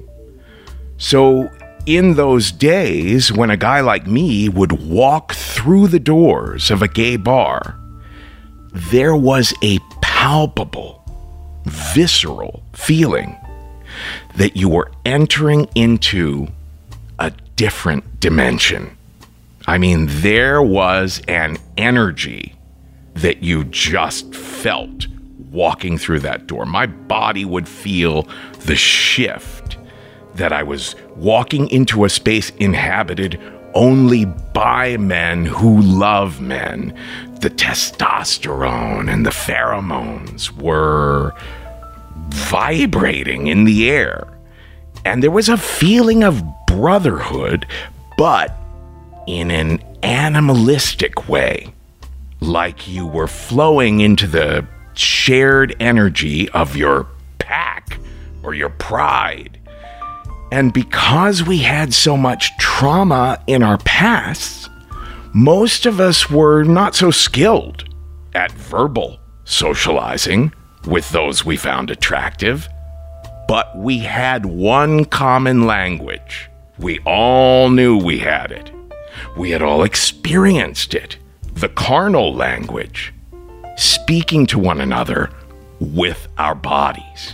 So in those days, when a guy like me would walk through the doors of a gay bar, there was a palpable, visceral feeling that you were entering into a different dimension. I mean, there was an energy that you just felt walking through that door. My body would feel the shift that I was walking into a space inhabited only by men who love men. The testosterone and the pheromones were vibrating in the air. And there was a feeling of brotherhood, but in an animalistic way, like you were flowing into the shared energy of your pack or your pride. And because we had so much trauma in our pasts, most of us were not so skilled at verbal socializing with those we found attractive. But we had one common language. We all knew we had it. We had all experienced it. The carnal language. Speaking to one another with our bodies.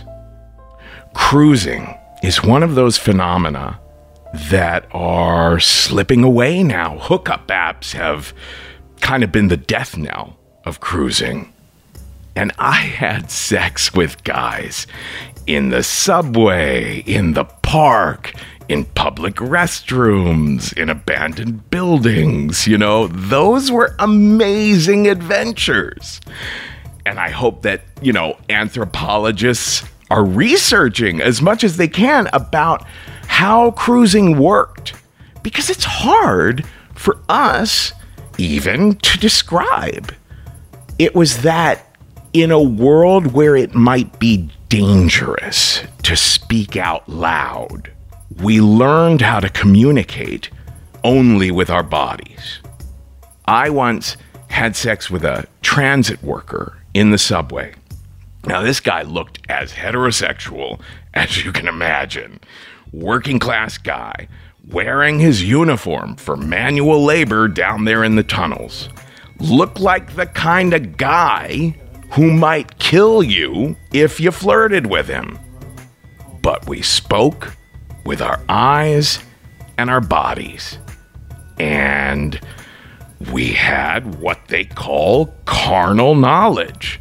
Cruising is one of those phenomena that are slipping away now. Hookup apps have kind of been the death knell of cruising. And I had sex with guys in the subway, in the park, in public restrooms, in abandoned buildings. You know, those were amazing adventures. And I hope that, anthropologists are researching as much as they can about how cruising worked, because it's hard for us even to describe. It was that in a world where it might be dangerous to speak out loud, we learned how to communicate only with our bodies. I once had sex with a transit worker in the subway. Now, this guy looked as heterosexual as you can imagine. Working class guy, wearing his uniform for manual labor down there in the tunnels. Looked like the kind of guy who might kill you if you flirted with him. But we spoke with our eyes and our bodies. And we had what they call carnal knowledge.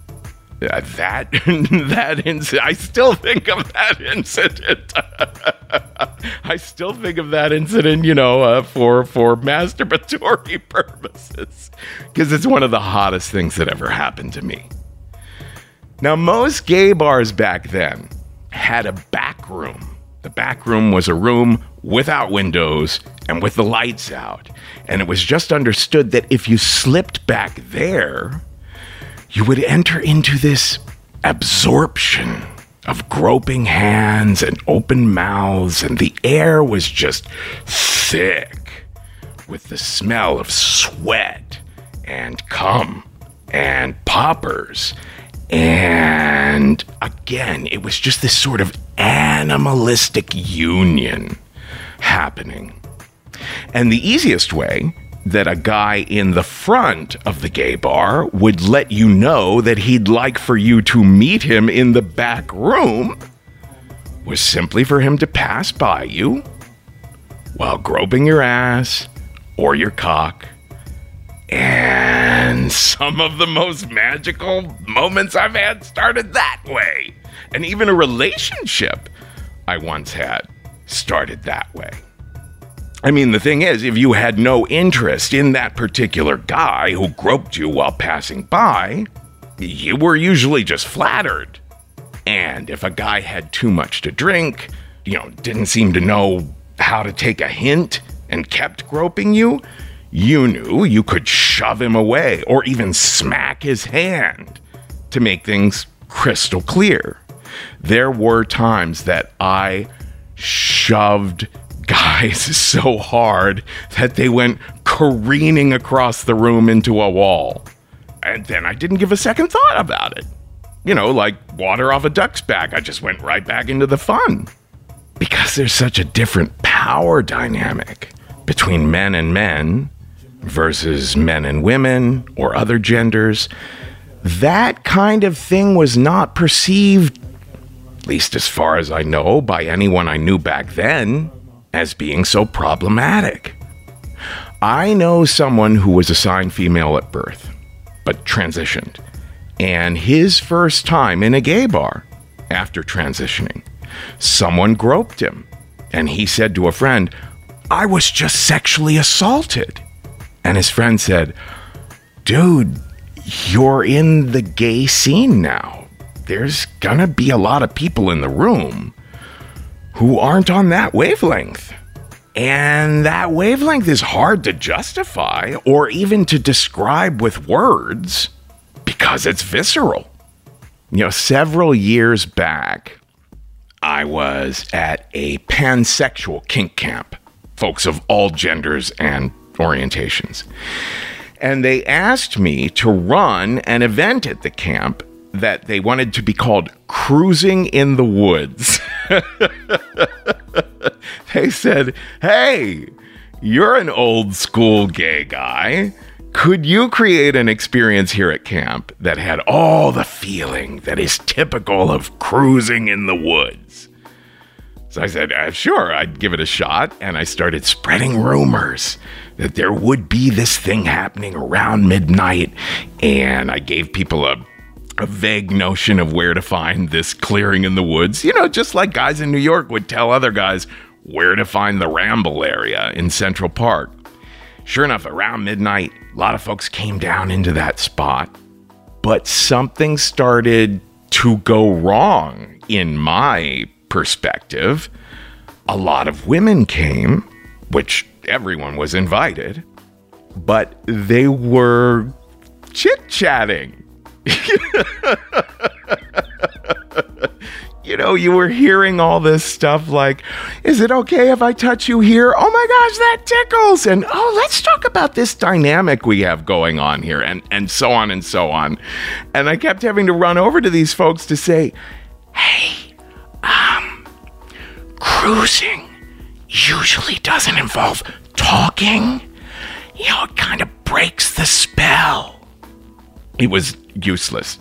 That incident, I still think of that incident. I still think of that incident, for masturbatory purposes, because it's one of the hottest things that ever happened to me. Now, most gay bars back then had a back room. The back room was a room without windows and with the lights out. And it was just understood that if you slipped back there, you would enter into this absorption of groping hands and open mouths, and the air was just thick with the smell of sweat and cum and poppers. And again, it was just this sort of animalistic union happening. And the easiest way that a guy in the front of the gay bar would let you know that he'd like for you to meet him in the back room was simply for him to pass by you while groping your ass or your cock. And some of the most magical moments I've had started that way. And even a relationship I once had started that way. I mean, the thing is, if you had no interest in that particular guy who groped you while passing by, you were usually just flattered. And if a guy had too much to drink, didn't seem to know how to take a hint and kept groping you, you knew you could shove him away or even smack his hand to make things crystal clear. There were times that I shoved guys so hard that they went careening across the room into a wall. And then I didn't give a second thought about it. Like water off a duck's back. I just went right back into the fun. Because there's such a different power dynamic between men and men versus men and women or other genders. That kind of thing was not perceived, at least as far as I know, by anyone I knew back then, as being so problematic. I know someone who was assigned female at birth, but transitioned. And his first time in a gay bar after transitioning, someone groped him. And he said to a friend, "I was just sexually assaulted." And his friend said, "Dude, you're in the gay scene now. There's gonna be a lot of people in the room who aren't on that wavelength. And that wavelength is hard to justify or even to describe with words because it's visceral." Several years back, I was at a pansexual kink camp, folks of all genders and orientations. And they asked me to run an event at the camp that they wanted to be called Cruising in the Woods. They said, "Hey, you're an old school gay guy. Could you create an experience here at camp that had all the feeling that is typical of cruising in the woods?" So I said, sure, I'd give it a shot. And I started spreading rumors that there would be this thing happening around midnight. And I gave people a vague notion of where to find this clearing in the woods. Just like guys in New York would tell other guys where to find the Ramble area in Central Park. Sure enough, around midnight, a lot of folks came down into that spot. But something started to go wrong in my perspective. A lot of women came, which everyone was invited, but they were chit-chatting. You were hearing all this stuff like, "Is it okay if I touch you here? Oh my gosh, that tickles." And, "Oh, let's talk about this dynamic we have going on here," and so on and so on. And I kept having to run over to these folks to say, "Hey, cruising usually doesn't involve talking. It kind of breaks the spell." It was useless.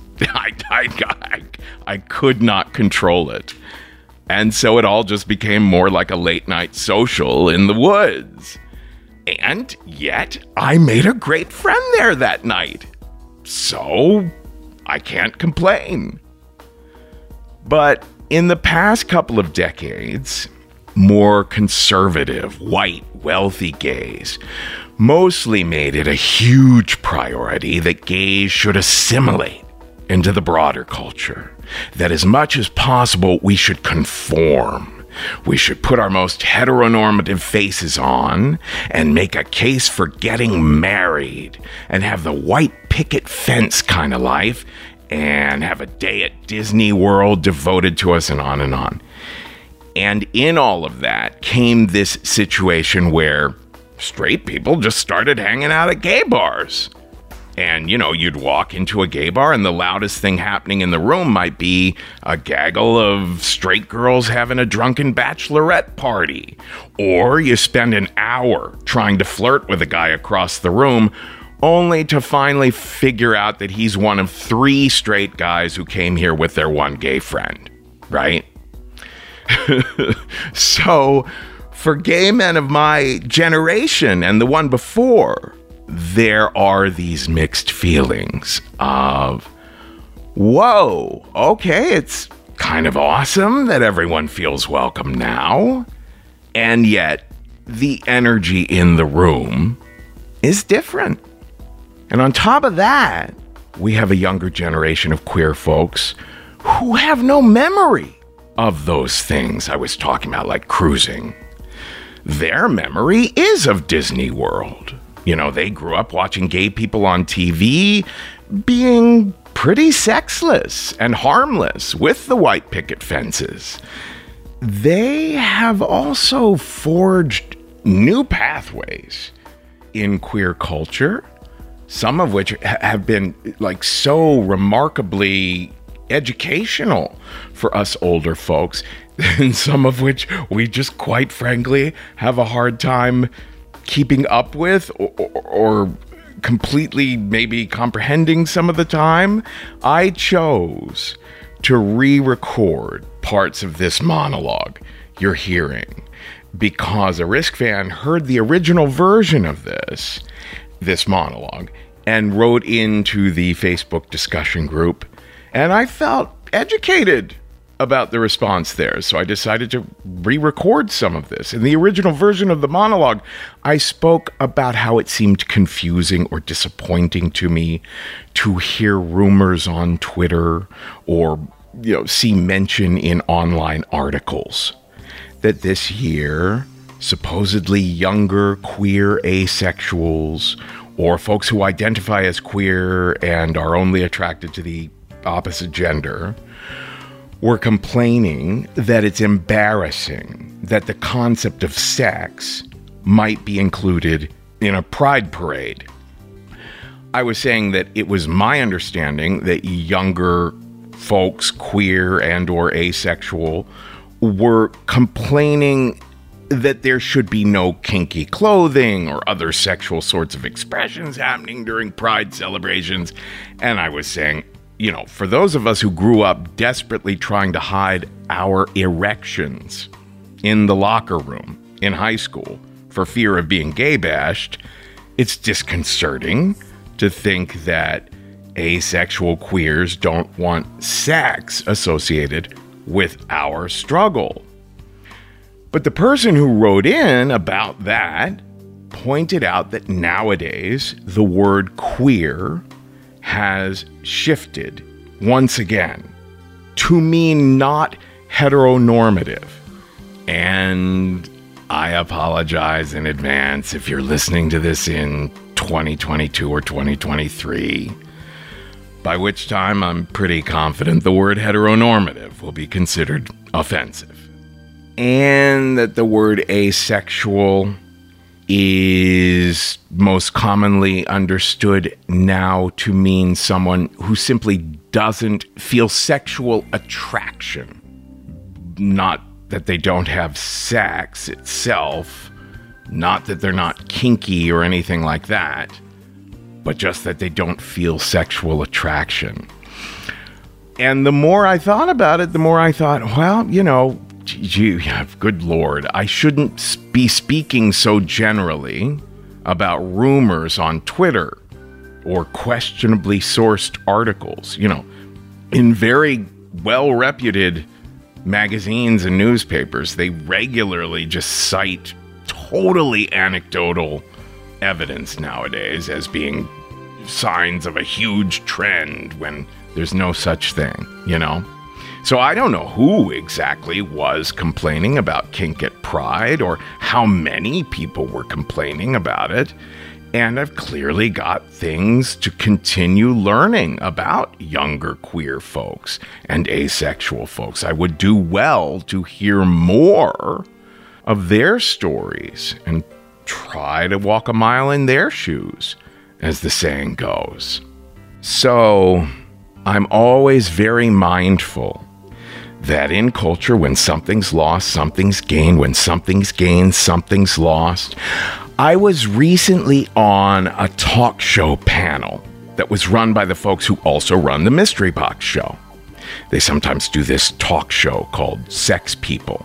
I could not control it. And so it all just became more like a late night social in the woods. And yet I made a great friend there that night. So I can't complain. But in the past couple of decades, more conservative, white, wealthy gays mostly made it a huge priority that gays should assimilate into the broader culture, that as much as possible we should conform. We should put our most heteronormative faces on and make a case for getting married and have the white picket fence kind of life and have a day at Disney World devoted to us, and on and on. And in all of that came this situation where straight people just started hanging out at gay bars. And, you'd walk into a gay bar and the loudest thing happening in the room might be a gaggle of straight girls having a drunken bachelorette party. Or you spend an hour trying to flirt with a guy across the room, only to finally figure out that he's one of 3 straight guys who came here with their one gay friend, right? So, for gay men of my generation and the one before, there are these mixed feelings of, whoa, okay, it's kind of awesome that everyone feels welcome now, and yet the energy in the room is different. And on top of that, we have a younger generation of queer folks who have no memory of those things I was talking about, like cruising. Their memory is of Disney World. They grew up watching gay people on TV being pretty sexless and harmless with the white picket fences. They have also forged new pathways in queer culture, some of which have been so remarkably educational for us older folks, and some of which we just quite frankly have a hard time keeping up with or completely maybe comprehending some of the time. I chose to re-record parts of this monologue you're hearing because a Risk fan heard the original version of this monologue and wrote into the Facebook discussion group, and I felt educated about the response there, so I decided to re-record some of this. In the original version of the monologue, I spoke about how it seemed confusing or disappointing to me to hear rumors on Twitter or, see mention in online articles that this year, supposedly younger queer asexuals or folks who identify as queer and are only attracted to the opposite gender were complaining that it's embarrassing that the concept of sex might be included in a pride parade. I was saying that it was my understanding that younger folks, queer and or asexual, were complaining that there should be no kinky clothing or other sexual sorts of expressions happening during pride celebrations. And I was saying, for those of us who grew up desperately trying to hide our erections in the locker room in high school for fear of being gay bashed, it's disconcerting to think that asexual queers don't want sex associated with our struggle. But the person who wrote in about that pointed out that nowadays the word queer has shifted once again to mean not heteronormative. And I apologize in advance if you're listening to this in 2022 or 2023, by which time I'm pretty confident the word heteronormative will be considered offensive. And that the word asexual is most commonly understood now to mean someone who simply doesn't feel sexual attraction. Not that they don't have sex itself, not that they're not kinky or anything like that, but just that they don't feel sexual attraction. And the more I thought about it, the more I thought, well, good Lord, I shouldn't be speaking so generally about rumors on Twitter or questionably sourced articles. In very well-reputed magazines and newspapers, they regularly just cite totally anecdotal evidence nowadays as being signs of a huge trend when there's no such thing, So I don't know who exactly was complaining about kink at Pride or how many people were complaining about it. And I've clearly got things to continue learning about younger queer folks and asexual folks. I would do well to hear more of their stories and try to walk a mile in their shoes, as the saying goes. So, I'm always very mindful that in culture, when something's lost, something's gained. When something's gained, something's lost. I was recently on a talk show panel that was run by the folks who also run the Mystery Box show. They sometimes do this talk show called Sex People.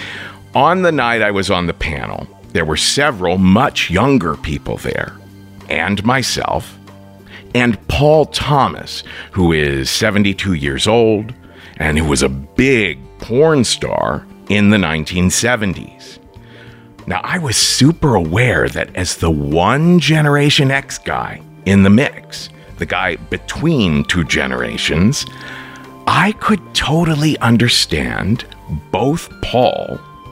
On the night I was on the panel, there were several much younger people there, and myself, and Paul Thomas, who is 72 years old, and who was a big porn star in the 1970s. Now, I was super aware that as the one Generation X guy in the mix, the guy between two generations, I could totally understand both Paul,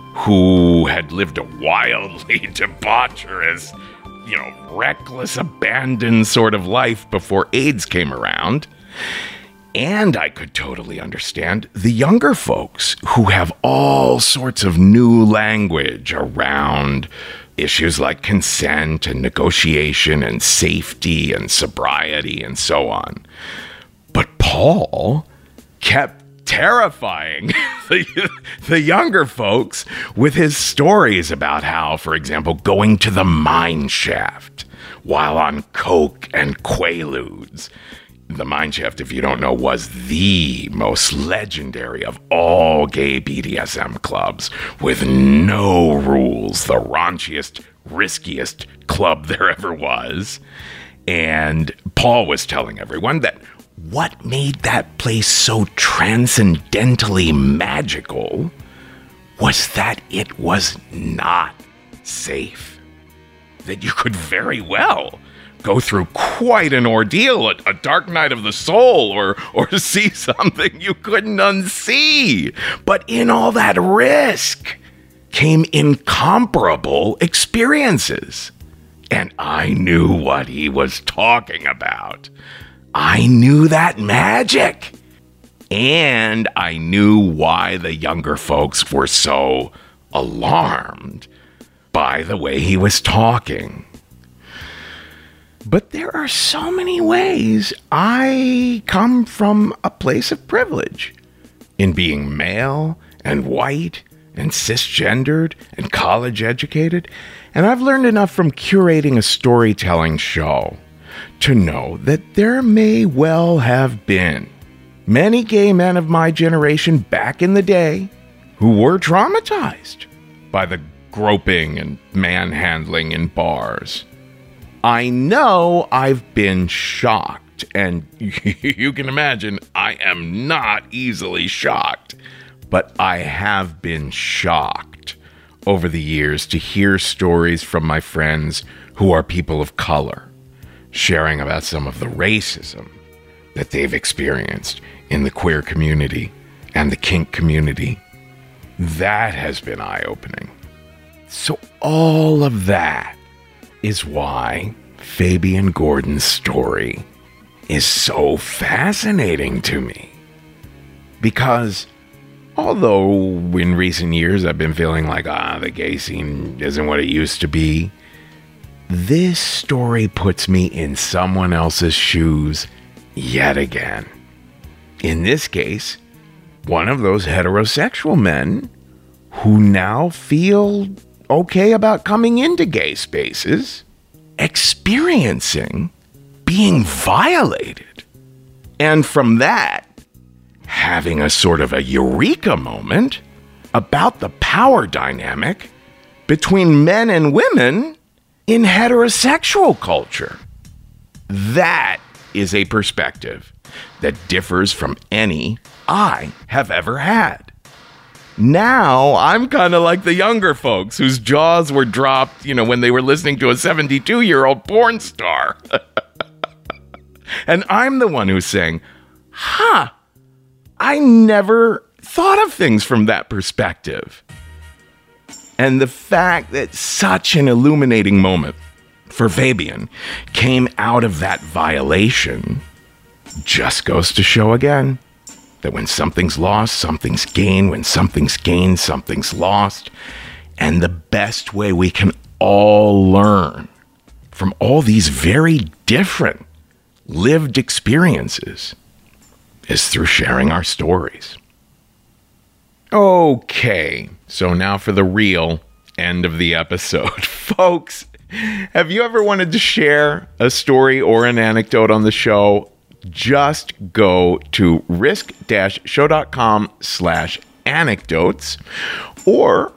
who had lived a wildly debaucherous, reckless, abandoned sort of life before AIDS came around, and I could totally understand the younger folks who have all sorts of new language around issues like consent and negotiation and safety and sobriety and so on. But Paul kept terrifying the younger folks with his stories about how, for example, going to the mine shaft while on coke and Quaaludes. The mine shaft, if you don't know, was the most legendary of all gay BDSM clubs, with no rules, the raunchiest, riskiest club there ever was. And Paul was telling everyone that what made that place so transcendently magical was that it was not safe. That you could very well go through quite an ordeal, a dark night of the soul, or see something you couldn't unsee. But in all that risk came incomparable experiences. And I knew what he was talking about. I knew that magic. And I knew why the younger folks were so alarmed by the way he was talking. But there are so many ways I come from a place of privilege in being male and white and cisgendered and college educated. And I've learned enough from curating a storytelling show to know that there may well have been many gay men of my generation back in the day who were traumatized by the groping and manhandling in bars. I know I've been shocked, and you can imagine I am not easily shocked, but I have been shocked over the years to hear stories from my friends who are people of color, sharing about some of the racism that they've experienced in the queer community and the kink community. That has been eye-opening. So all of that is why Fabian Gordon's story is so fascinating to me. Because although in recent years I've been feeling like, the gay scene isn't what it used to be, this story puts me in someone else's shoes yet again. In this case, one of those heterosexual men who now feel okay about coming into gay spaces, experiencing being violated. And from that, having a sort of a eureka moment about the power dynamic between men and women in heterosexual culture. That is a perspective that differs from any I have ever had. Now, I'm kind of like the younger folks whose jaws were dropped, when they were listening to a 72-year-old porn star. And I'm the one who's saying, I never thought of things from that perspective. And the fact that such an illuminating moment for Fabian came out of that violation just goes to show again that when something's lost, something's gained. When something's gained, something's lost. And the best way we can all learn from all these very different lived experiences is through sharing our stories. Okay, so now for the real end of the episode. Folks, have you ever wanted to share a story or an anecdote on the show? Just go to risk-show.com/anecdotes or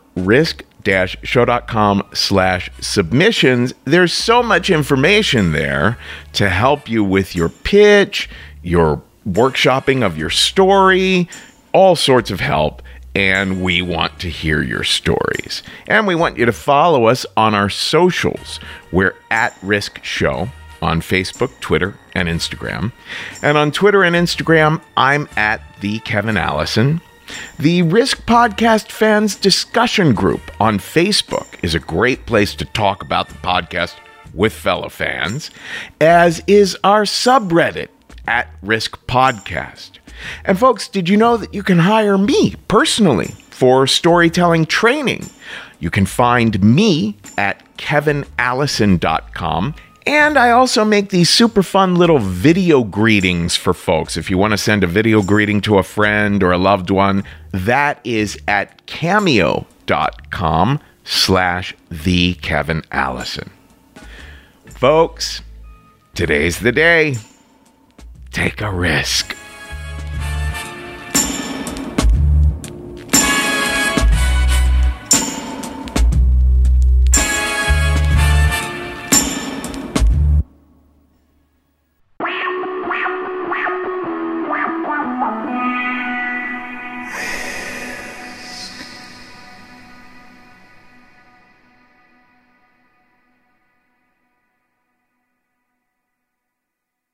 risk-show.com/submissions. There's so much information there to help you with your pitch, your workshopping of your story, all sorts of help. And we want to hear your stories. And we want you to follow us on our socials. We're at Risk Show on Facebook, Twitter, and Instagram. And on Twitter and Instagram, I'm at the Kevin Allison. The Risk Podcast Fans Discussion Group on Facebook is a great place to talk about the podcast with fellow fans, as is our subreddit at Risk Podcast. And folks, did you know that you can hire me personally for storytelling training? You can find me at kevinallison.com. And I also make these super fun little video greetings for folks. If you want to send a video greeting to a friend or a loved one, that is at cameo.com/thekevinallison. Folks, today's the day. Take a risk.